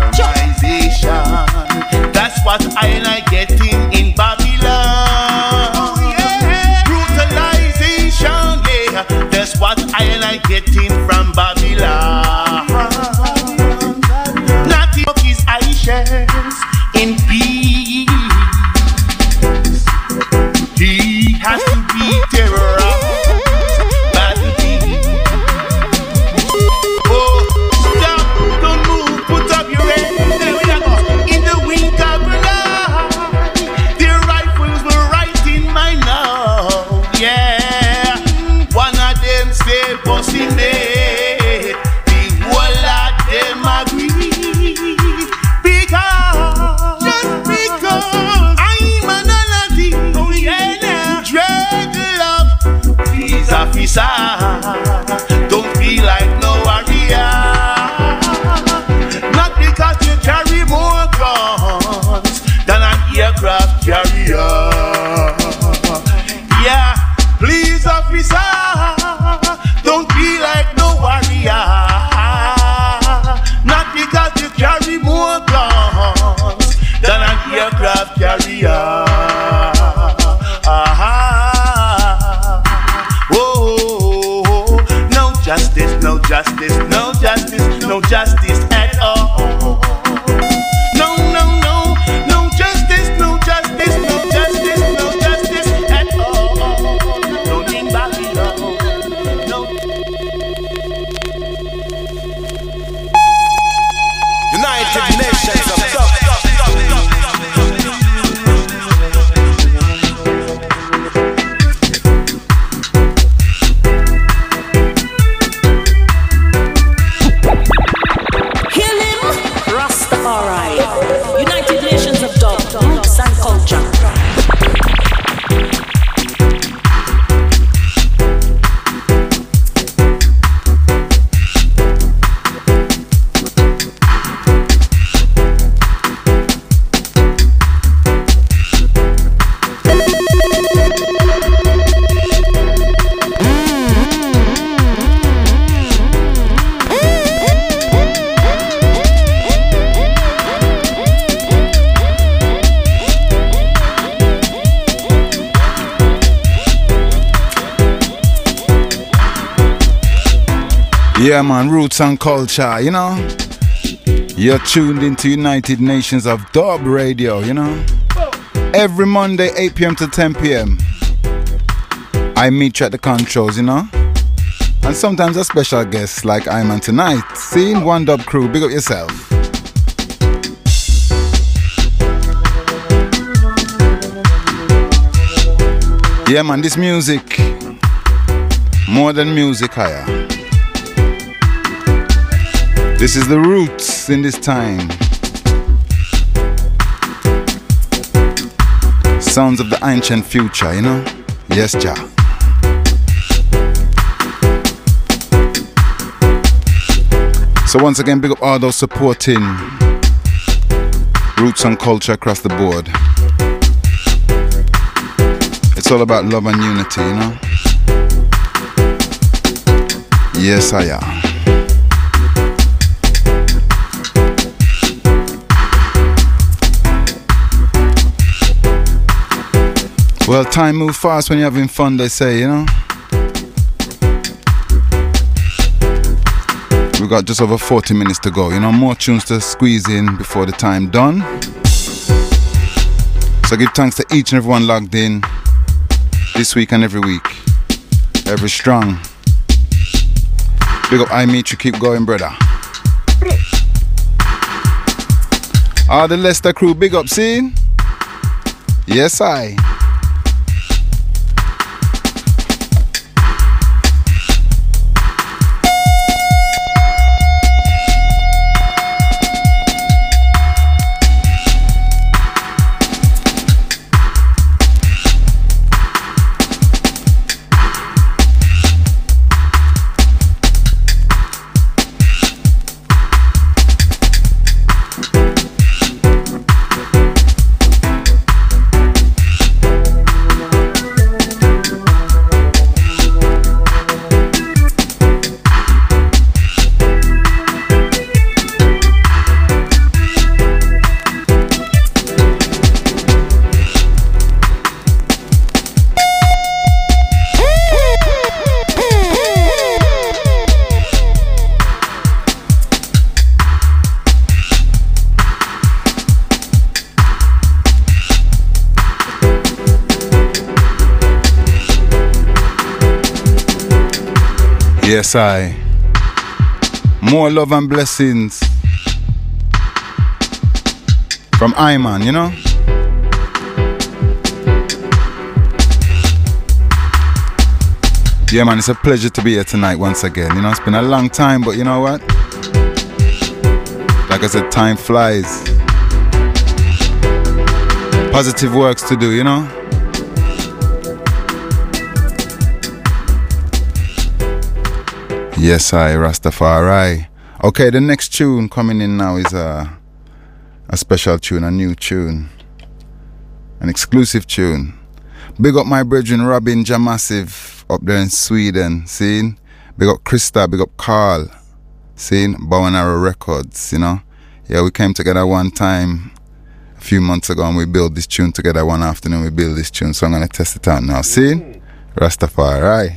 That's what I getting in Babylon. Brutalization, yeah. That's what I getting from Babylon. Not his ashes in peace. He has to be terrorized. Don't be like no warrior. Not because you carry more guns than an aircraft carrier. Yeah, please officer, don't be like no warrior. Not because you carry more guns than an aircraft carrier. No justice at all. No justice, no justice, no justice, no justice at all. No in Babylon, no. United Nations of Dub. United Nations of Dub, Roots and Culture. Yeah, man, Roots and Culture, you know. You're tuned into United Nations of Dub Radio, you know. Every Monday, 8 p.m. to 10 p.m. I meet you at the controls, you know. And sometimes a special guest like Iman tonight. Seeing One Dub Crew, big up yourself. Yeah, man, this music, more than music, higher. This is the Roots in this time. Sounds of the ancient future, you know? Yes, Jah. So once again, big up all those supporting Roots and culture across the board. It's all about love and unity, you know? Yes, I am. Well, time moves fast when you're having fun, they say, you know? We got just over 40 minutes to go, you know? More tunes to squeeze in before the time done. So give thanks to each and everyone logged in this week and every week. Every strong. Big up I Meet You, keep going, brother. All the Leicester crew, big up, see? Yes, I. Yes, I. More love and blessings from Iman, you know? Yeah, man, it's a pleasure to be here tonight once again. You know, it's been a long time, but you know what? Like I said, time flies. Positive works to do, you know? Yes, I, Rastafari. Okay, the next tune coming in now is a special tune, a new tune. An exclusive tune. Big up my brethren Robin Jamassive up there in Sweden, seeing? Big up Krista, big up Carl, seeing? Bow and Arrow Records, you know? Yeah, we came together one time a few months ago and we built this tune together one afternoon. We built this tune, so I'm going to test it out now. See? Rastafari.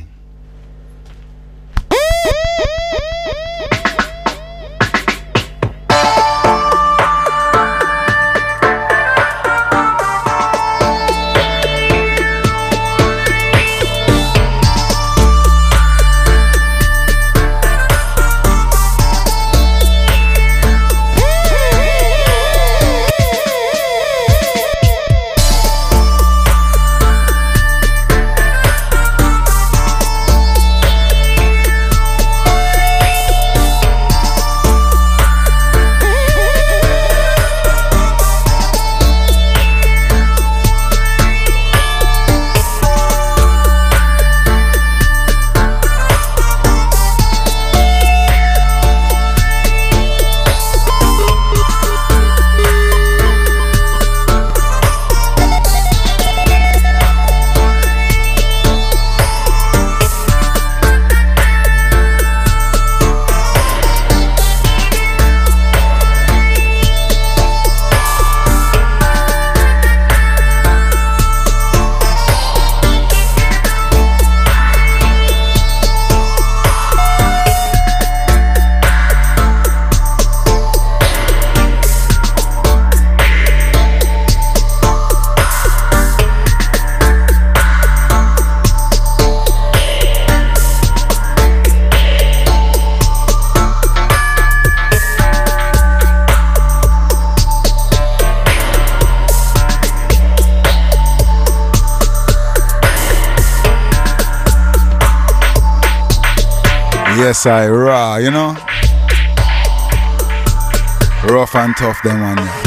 Yes, I raw, you know? Rough and tough, them one. Yeah.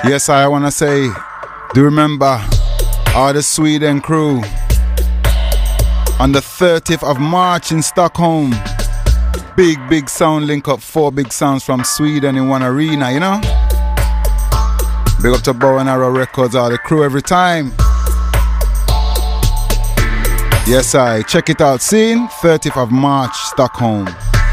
Yes, I want to say, do remember all the Sweden crew on the 30th of March in Stockholm. Big sound link up, 4 big sounds from Sweden in one arena, you know? Big up to Bow and Arrow Records, all the crew every time. Yes, I check it out. Scene 30th of March, Stockholm.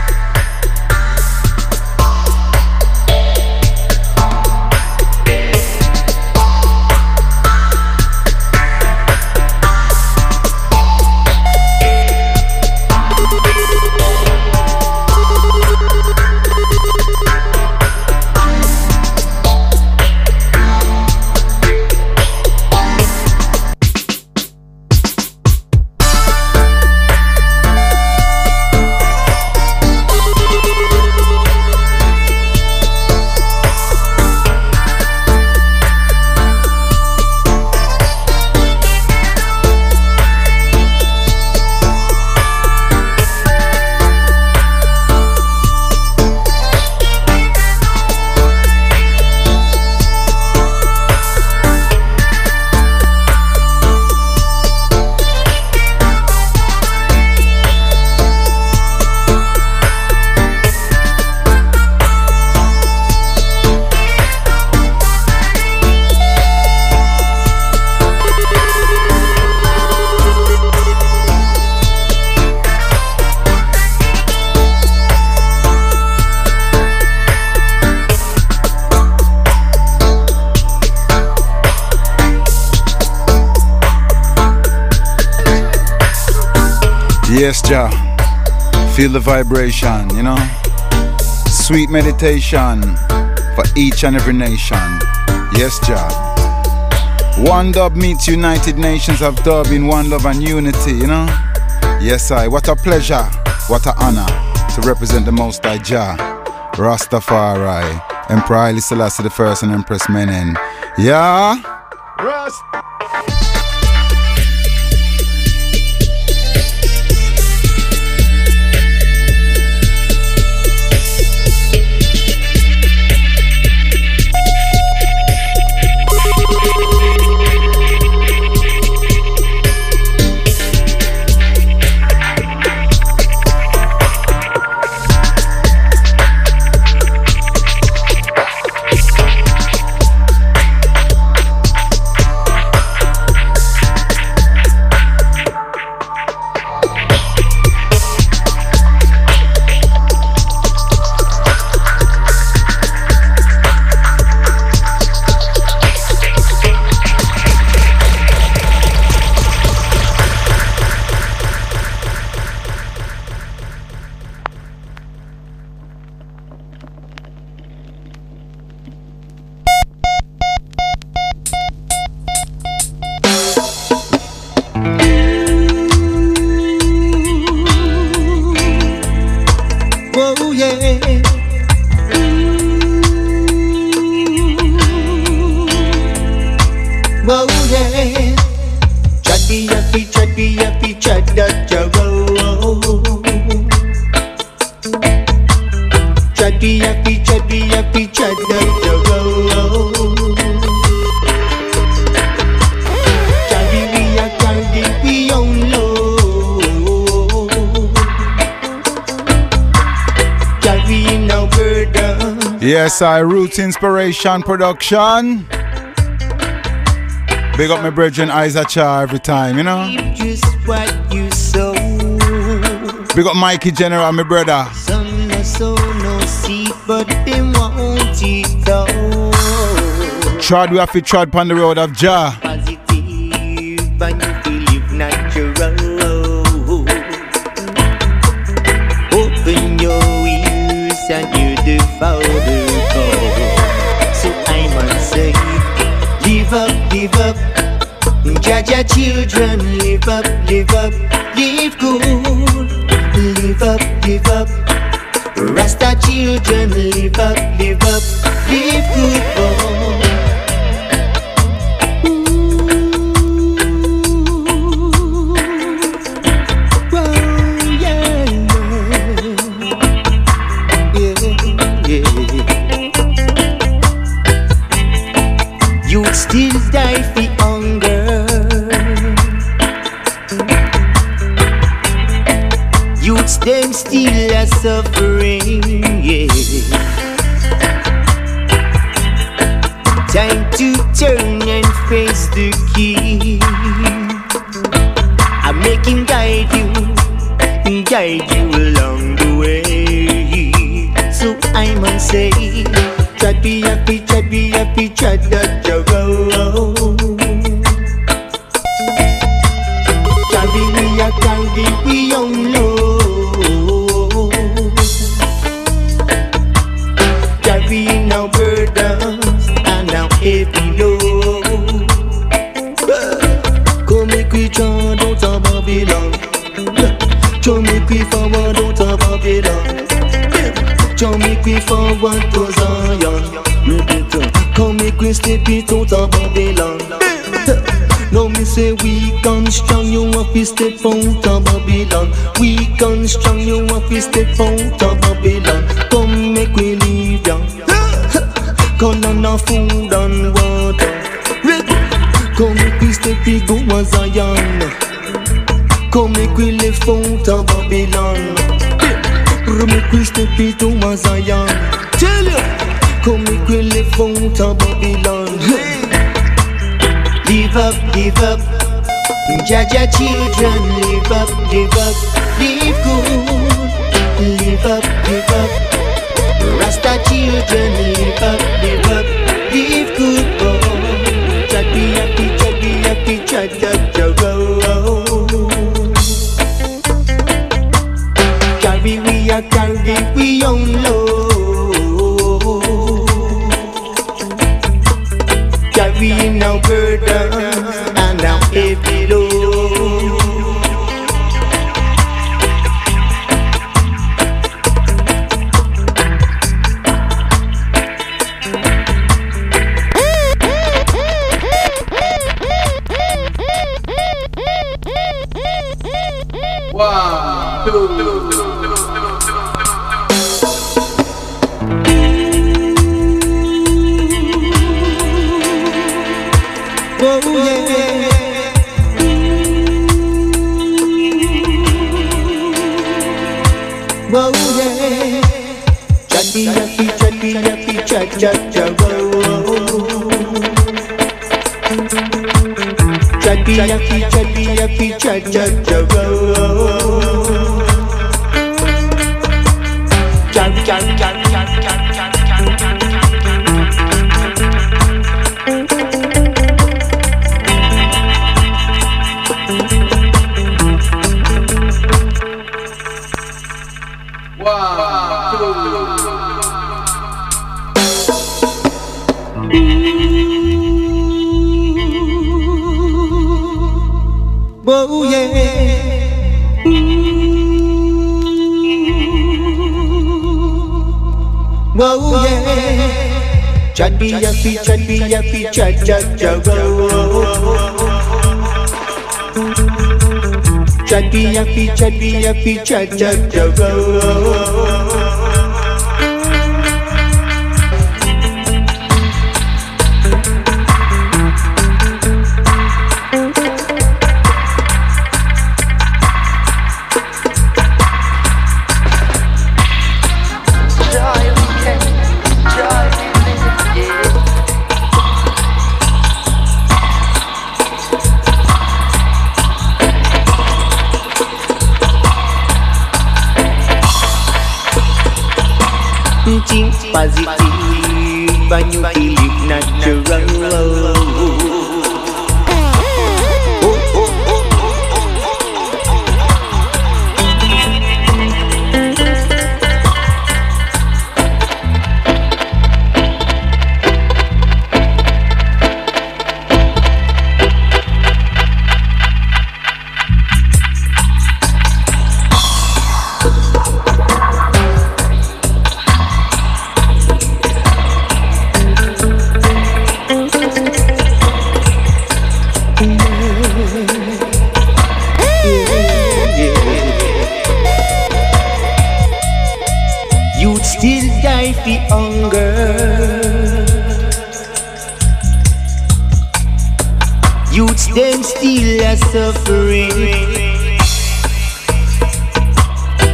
Yes, Jah. Feel the vibration, you know. Sweet meditation for each and every nation. Yes, Jah. One dub meets United Nations of Dub in one love and unity, you know. Yes, I. What a pleasure, what a honor to represent the Most High Jah, Rastafari, Emperor Haile Selassie I and Empress Menen. Yeah. Rust. Yes, I Roots Inspiration Production. Big up my brethren Isaac Cha every time, you know. Just what you sow. Big up Mikey General, my brother. Some no sow no seed, but they won't eat though. Trod, we have to trod on the road of Jah. Positive, and you feel live natural. Open your ears and you devour the call. So I must say, live up, Jaja children, live up, live good, live up, Rasta children, live up, live good, oh. Youths them still are suffering, yeah. Time to turn and face the King. I make him guide you along the way. So I must say, trot be happy, trot that you go. Carry we on low. Carrying our burdens and our heavy load. Come make we chant out of Babylon. Come make we forward out of Babylon. Come make we forward to Zion. Come make we step it out of Babylon. Now me say weak and strong, you have to step out of Babylon. Weak and strong, you have to step out of Babylon. Come make we leave ya. Come on a food and water. Come make we step it go to Zion. Come make we live out of Babylon. Make we step it to Zion. Tell you. Come make we live out of Babylon. Live up, Jaja children, live up, live good. Live up, Rasta children, live up, live good. Chat be happy, chat that you go. Carry we on low. Carrying our burdens and our heavy load. One, two. Oh yeah. Oh yeah. Chat be happy, chat go. Chat be happy, chat go. Chat. Oh yeah. Oh yeah. Chat be happy, chat go. Chat be happy, chat go. Think positive and you feel it natural. You'd still die for hunger. Youths them still are suffering.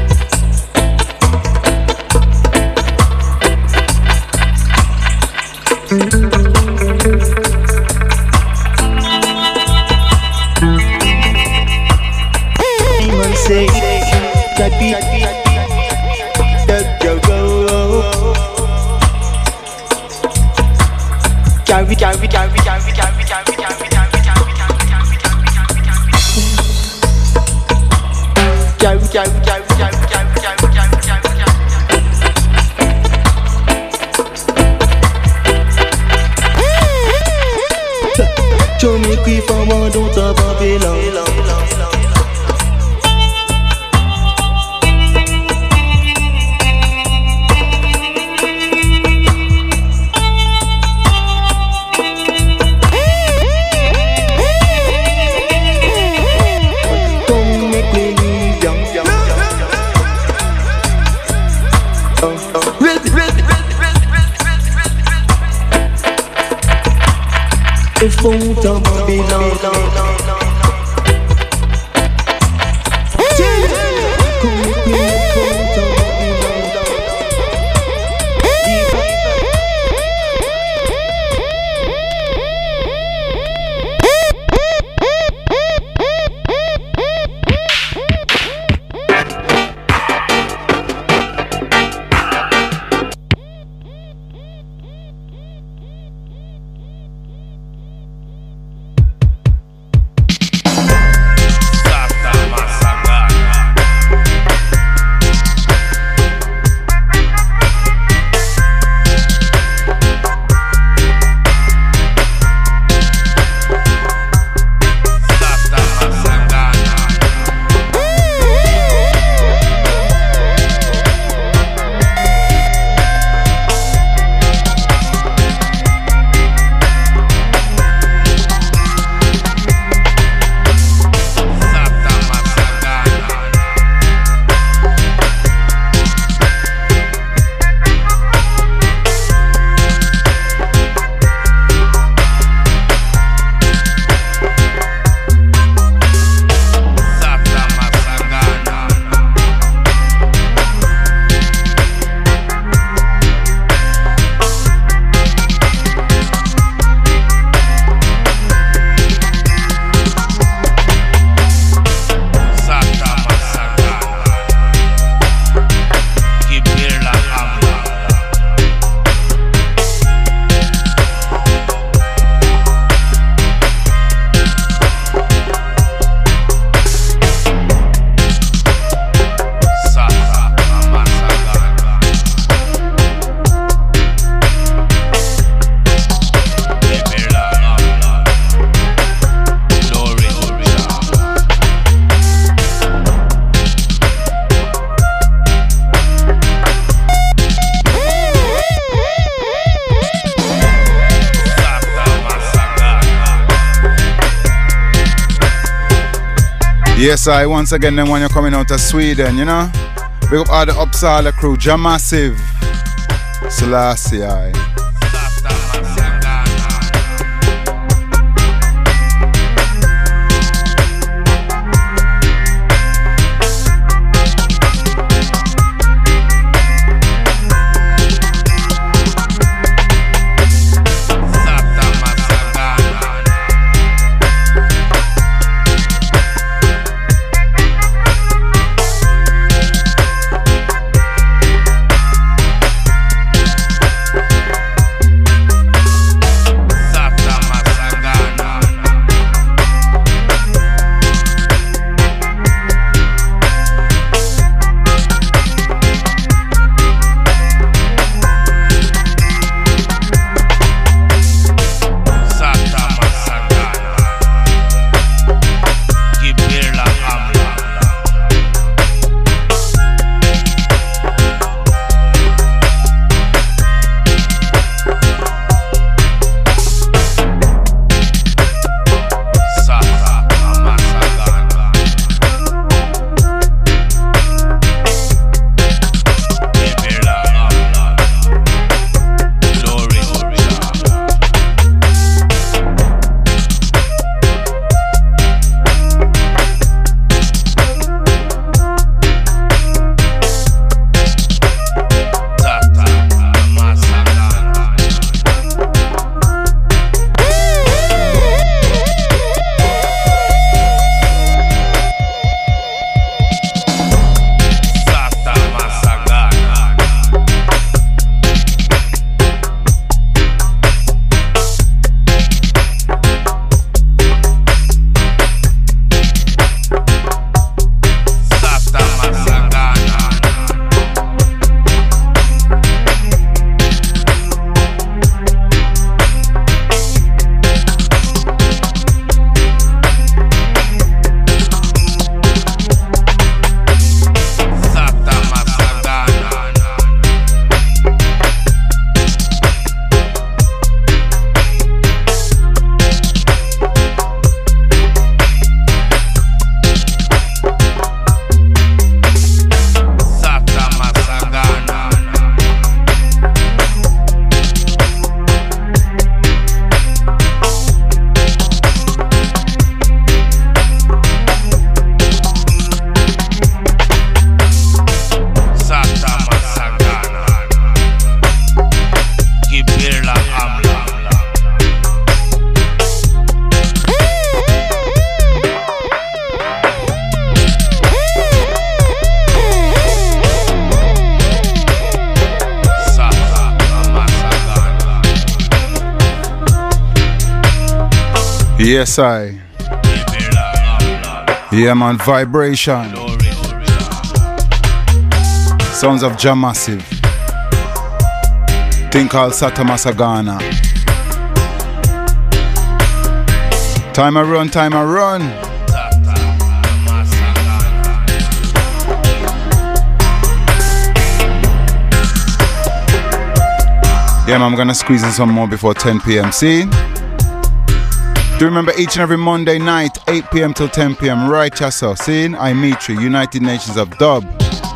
Show me grief for one don't of Babylon. Don't make me leave young. If out of Babylon, come with me, out of Yes, I once again then when you're coming out of Sweden, you know. Big up all the Uppsala crew, Jamassive, Selassie. Yes, I. Yeah, man, vibration. Sounds of Jah Massive. Thing called Sata Masagana. Time I run, time I run. Yeah, man, I'm gonna squeeze in some more before 10 p.m. See? Do remember each and every Monday night, 8 p.m. till 10 p.m. Right, yourself. See? I meet you, United Nations of Dub.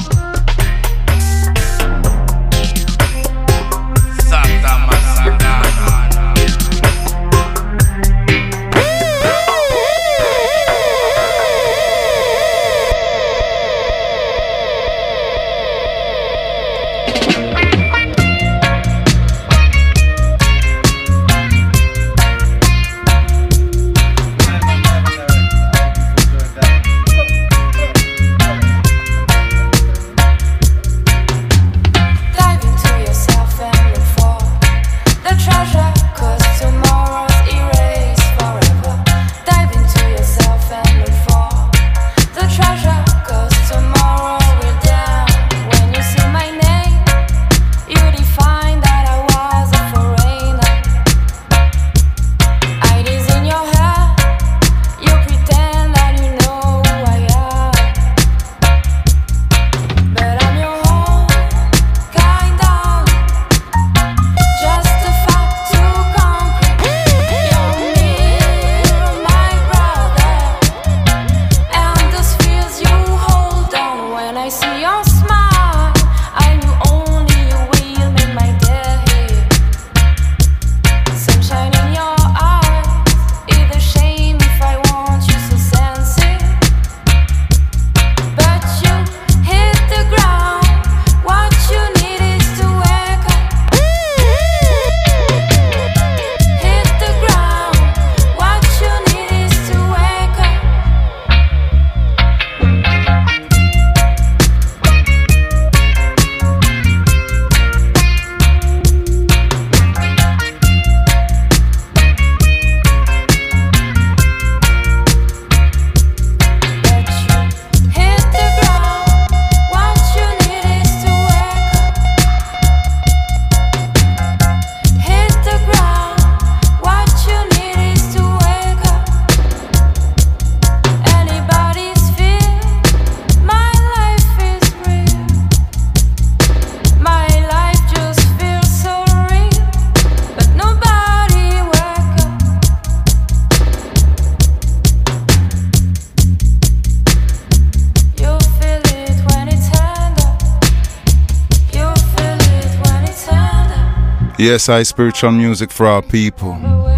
Yes, I spiritual music for our people.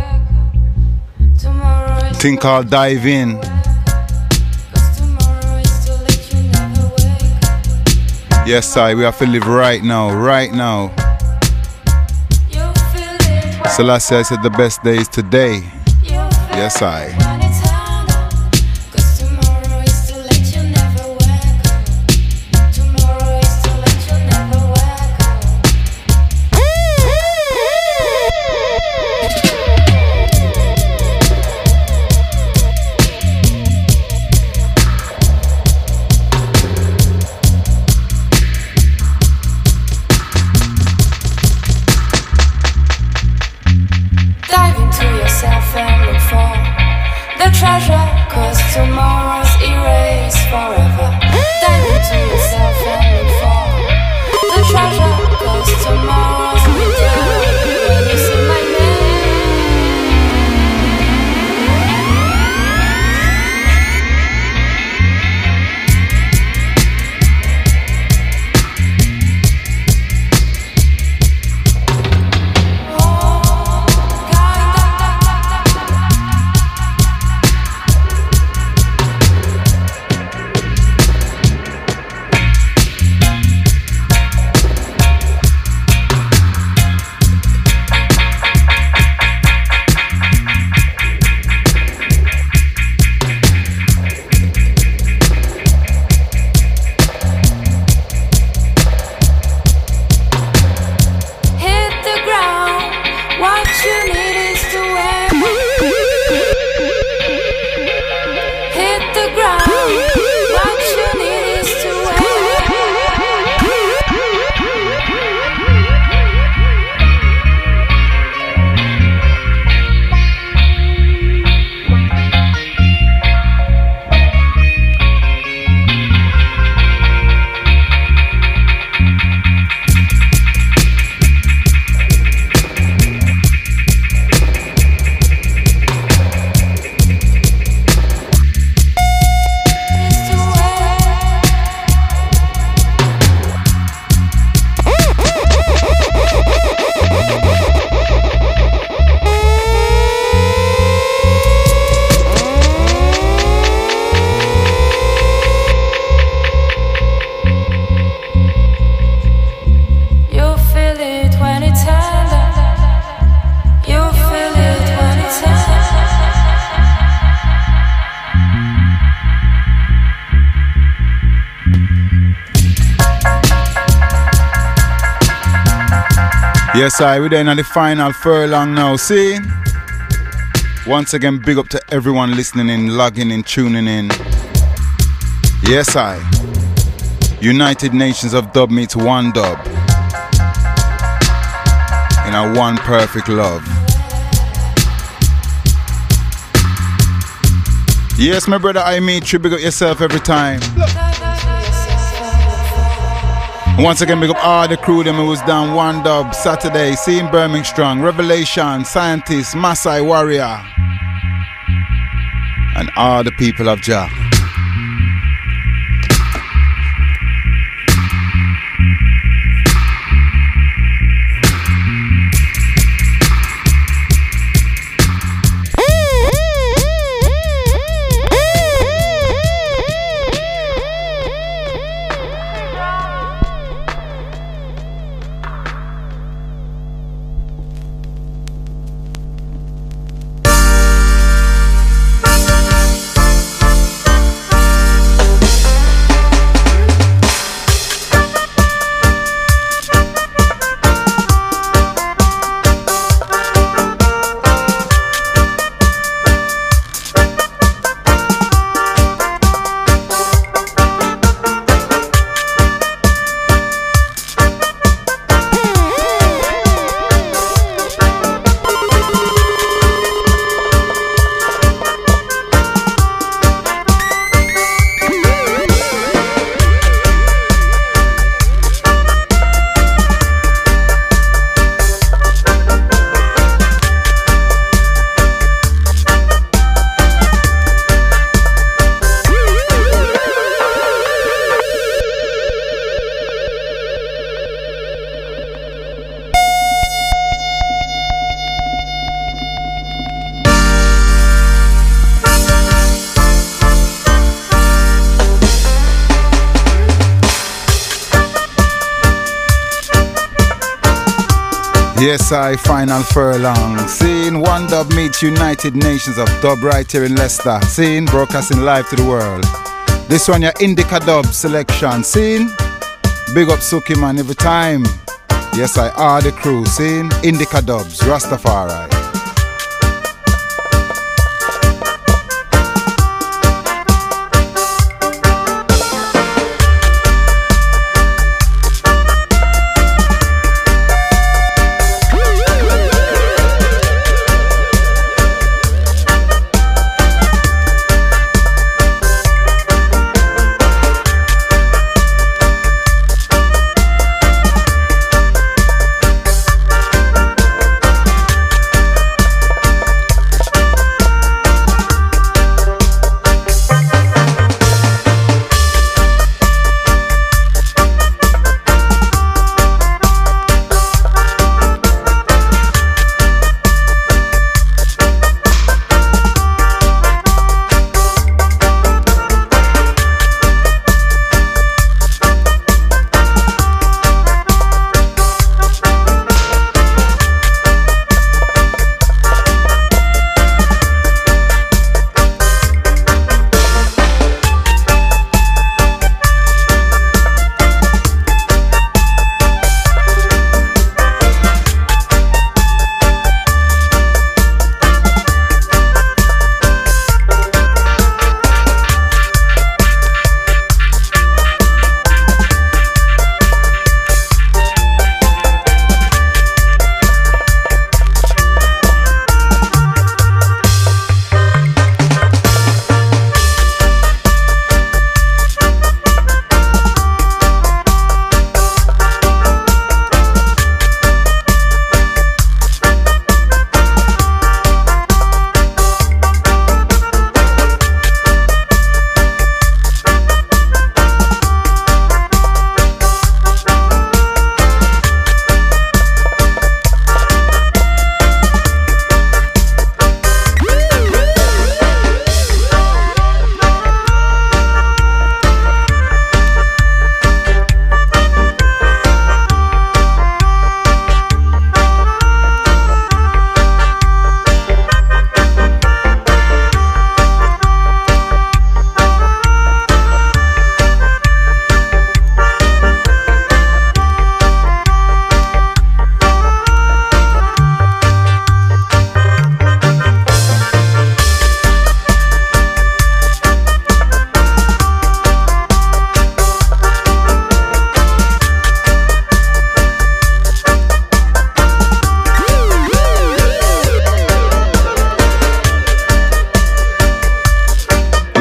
Thing called Dive In. Yes, we have to live right now, right now. Selassie, I said the best day is today. Yes, Yes, we're in the final furlong now, see? Once again, big up to everyone listening in, logging in, tuning in. Yes, United Nations of Dub meets one dub in a one perfect love. Yes, my brother, I meet you, big up yourself every time. Once again, big up all the crew them who was down one dub Saturday, seeing Birmingham Strong, Revelation, Scientist, Maasai Warrior, and all the people of Jah. Yes, final furlong. Seeing one dub meets United Nations of Dub right here in Leicester. Seeing broadcasting live to the world. This one your Indica Dub selection. Seeing big up Suki man every time. Yes, all the crew. Seeing Indica Dubs, Rastafari.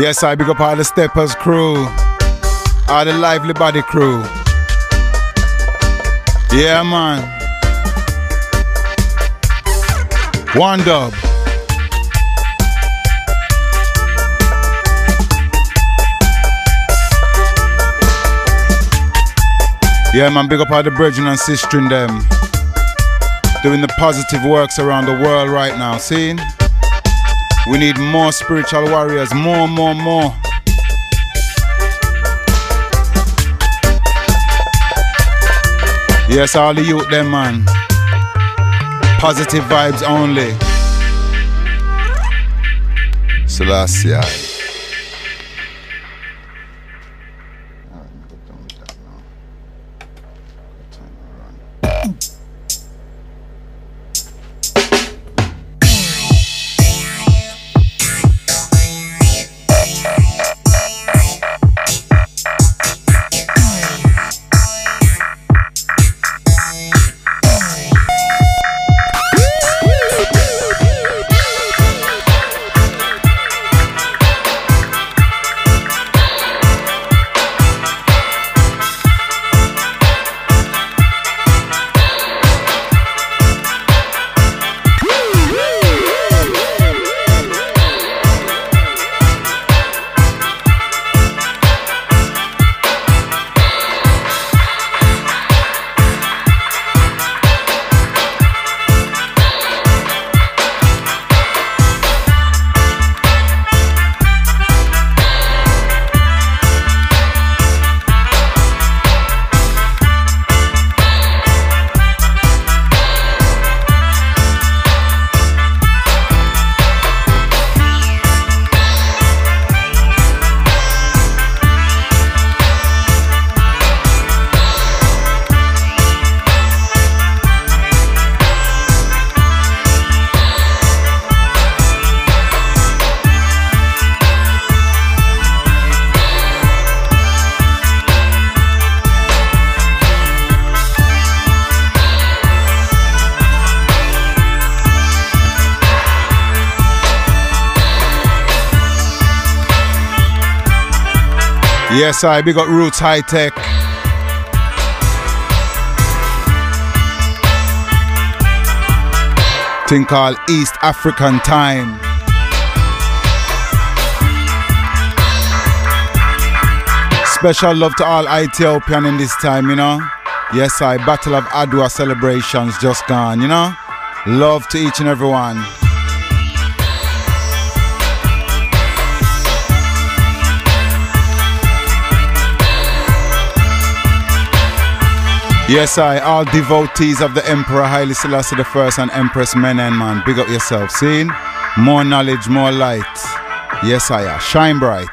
Yes, I big up all the Steppers crew, all the Lively Body crew. Yeah, man. One dub. Yeah, man, big up all the brethren and sister in them, doing the positive works around the world right now. See? We need more spiritual warriors, more. Yes, all the youth them, man. Positive vibes only. Selassie. Yes, I big up Roots High Tech. Thing called East African Time. Special love to all Ethiopian in this time, you know. Yes, I Battle of Adwa celebrations just gone, you know. Love to each and every one. Yes, I, all devotees of the Emperor Haile Selassie I and Empress Menen, man. Big up yourself, see? More knowledge, more light. Yes, I, shine bright.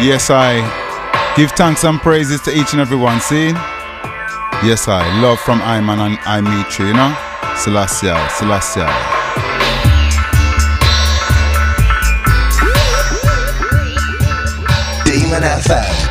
Yes, I give thanks and praises to each and every one, see? Yes, I love from Iman and I meet you, you know? Selassie. Demon FM.